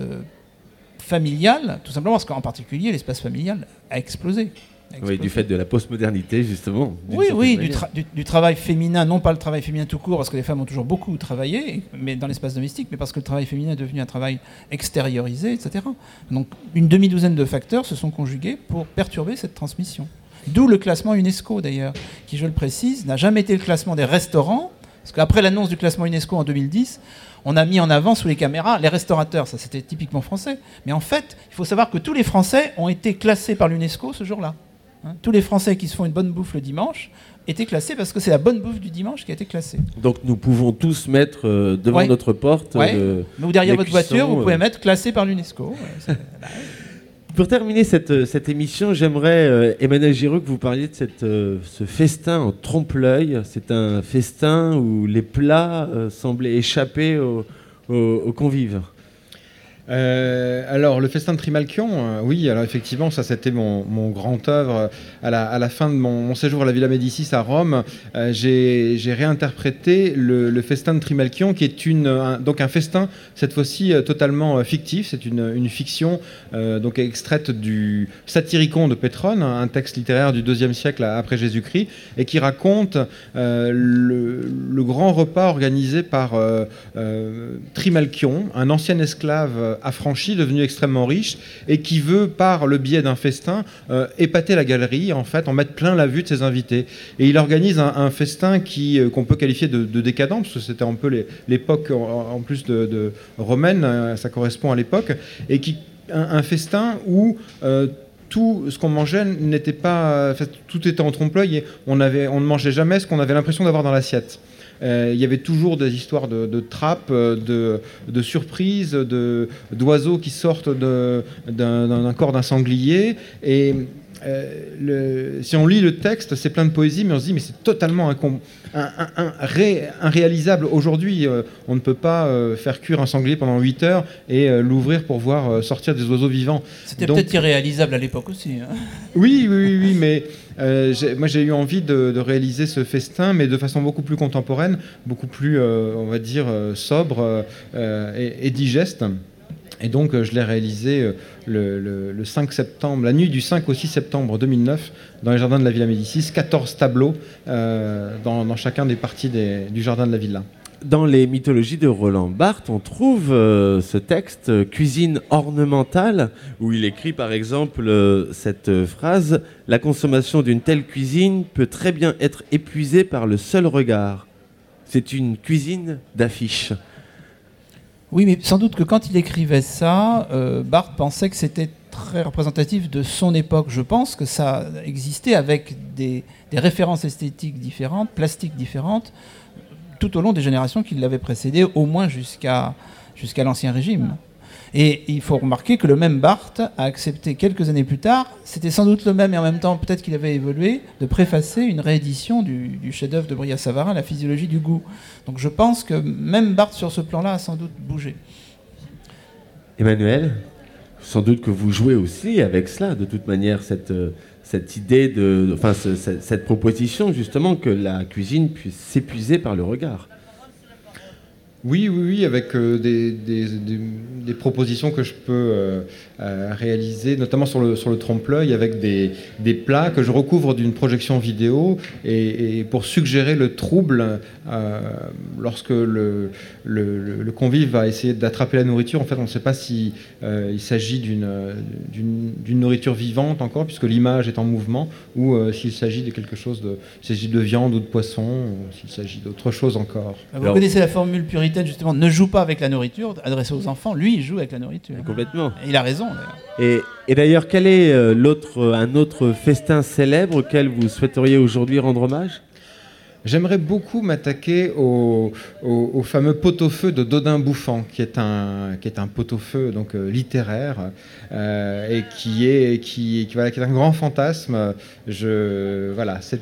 familial, tout simplement parce qu'en particulier, l'espace familial a explosé. Oui, du fait de la postmodernité, justement. Oui, du travail féminin, non pas le travail féminin tout court, parce que les femmes ont toujours beaucoup travaillé, mais dans l'espace domestique, mais parce que le travail féminin est devenu un travail extériorisé, etc. Donc une demi-douzaine de facteurs se sont conjugués pour perturber cette transmission. D'où le classement UNESCO, d'ailleurs, qui, je le précise, n'a jamais été le classement des restaurants, parce qu'après l'annonce du classement UNESCO en 2010, on a mis en avant sous les caméras les restaurateurs. Ça, c'était typiquement français. Mais en fait, il faut savoir que tous les Français ont été classés par l'UNESCO ce jour-là. Tous les Français qui se font une bonne bouffe le dimanche étaient classés parce que c'est la bonne bouffe du dimanche qui a été classée. Donc nous pouvons tous mettre devant notre porte... ou derrière votre voiture, vous pouvez mettre classé par l'UNESCO. Pour terminer cette émission, j'aimerais, Emmanuel Giraud, que vous parliez de ce festin en trompe-l'œil. C'est un festin où les plats semblaient échapper aux convives. Alors, le festin de Trimalchion, oui, alors effectivement, ça c'était mon grand œuvre. À la fin de mon séjour à la Villa Médicis à Rome, j'ai réinterprété le festin de Trimalchion, qui est donc un festin, cette fois-ci totalement fictif. C'est une fiction donc extraite du Satyricon de Pétrone, un texte littéraire du IIe siècle après Jésus-Christ, et qui raconte le grand repas organisé par Trimalchion, un ancien esclave affranchi, devenu extrêmement riche, et qui veut, par le biais d'un festin, épater la galerie, en fait, en mettre plein la vue de ses invités. Et il organise un festin qu'on peut qualifier de décadent, parce que c'était un peu l'époque, en plus de romaine, ça correspond à l'époque, et un festin où tout ce qu'on mangeait n'était pas... tout était en trompe-l'œil, et on ne mangeait jamais ce qu'on avait l'impression d'avoir dans l'assiette. Il y avait toujours des histoires de trappes, de surprises, d'oiseaux qui sortent d'un corps d'un sanglier. Et si on lit le texte, c'est plein de poésie, mais on se dit mais c'est totalement irréalisable. Aujourd'hui, on ne peut pas faire cuire un sanglier pendant 8 heures et l'ouvrir pour voir sortir des oiseaux vivants. C'était peut-être irréalisable à l'époque aussi. Hein. Oui, mais moi j'ai eu envie de réaliser ce festin, mais de façon beaucoup plus contemporaine, beaucoup plus, on va dire, sobre et digeste. Et donc je l'ai réalisé le 5 septembre, la nuit du 5 au 6 septembre 2009, dans les jardins de la Villa Médicis, 14 tableaux dans chacun des parties du jardin de la Villa. Dans les mythologies de Roland Barthes, on trouve ce texte Cuisine ornementale, où il écrit par exemple cette phrase « La consommation d'une telle cuisine peut très bien être épuisée par le seul regard. C'est une cuisine d'affiches. » Oui, mais sans doute que quand il écrivait ça, Barthes pensait que c'était très représentatif de son époque. Je pense que ça existait avec des références esthétiques différentes, plastiques différentes, tout au long des générations qui l'avaient précédé, au moins jusqu'à l'Ancien Régime. Et il faut remarquer que le même Barthes a accepté quelques années plus tard, c'était sans doute le même, et en même temps peut-être qu'il avait évolué, de préfacer une réédition du chef-d'œuvre de Brillat-Savarin, La physiologie du goût. Donc je pense que même Barthes sur ce plan-là a sans doute bougé. Emmanuel, sans doute que vous jouez aussi avec cela, de toute manière, cette idée cette proposition justement que la cuisine puisse s'épuiser par le regard. Oui, avec des propositions que je peux réaliser, notamment sur le trompe-l'œil, avec des plats que je recouvre d'une projection vidéo et pour suggérer le trouble lorsque le convive va essayer d'attraper la nourriture. En fait, on ne sait pas si il s'agit d'une nourriture vivante encore, puisque l'image est en mouvement, ou s'il s'agit de quelque chose s'il s'agit de viande ou de poisson, ou s'il s'agit d'autre chose encore. Vous connaissez la formule puritaine, justement, ne joue pas avec la nourriture, adressée aux enfants. Lui, il joue avec la nourriture. Complètement. Et il a raison, d'ailleurs. Et d'ailleurs, quel est un autre festin célèbre auquel vous souhaiteriez aujourd'hui rendre hommage ? J'aimerais beaucoup m'attaquer au fameux pot-au-feu de Dodin Bouffant, qui est un pot-au-feu donc littéraire et qui est un grand fantasme. Ce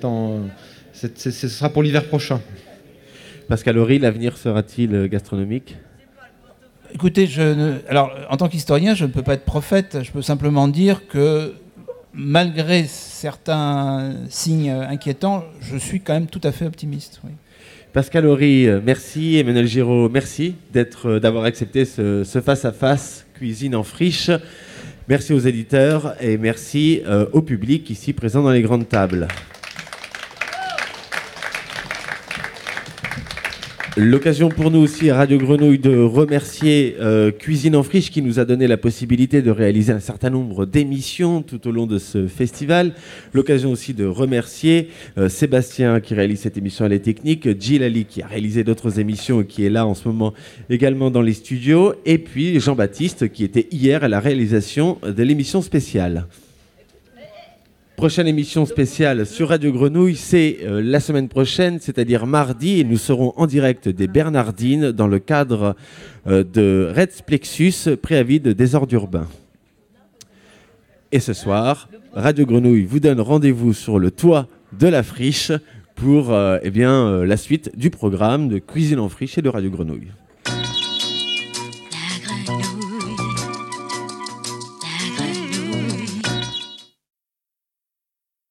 sera pour l'hiver prochain. Pascal Horry, l'avenir sera-t-il gastronomique ? Écoutez, alors, en tant qu'historien, je ne peux pas être prophète. Je peux simplement dire que, malgré certains signes inquiétants, je suis quand même tout à fait optimiste. Oui. Pascal Horry, merci. Emmanuel Giraud, merci d'avoir accepté ce face-à-face Cuisine en friche. Merci aux éditeurs et merci au public ici présent dans les grandes tables. L'occasion pour nous aussi à Radio Grenouille de remercier Cuisine en friche qui nous a donné la possibilité de réaliser un certain nombre d'émissions tout au long de ce festival. L'occasion aussi de remercier Sébastien qui réalise cette émission à la technique, Gilles Ali qui a réalisé d'autres émissions et qui est là en ce moment également dans les studios, et puis Jean-Baptiste qui était hier à la réalisation de l'émission spéciale. Prochaine émission spéciale sur Radio Grenouille, c'est la semaine prochaine, c'est-à-dire mardi, et nous serons en direct des Bernardines dans le cadre de Reds Plexus, préavis de désordre urbain. Et ce soir, Radio Grenouille vous donne rendez-vous sur le toit de la friche pour la suite du programme de Cuisine en friche et de Radio Grenouille.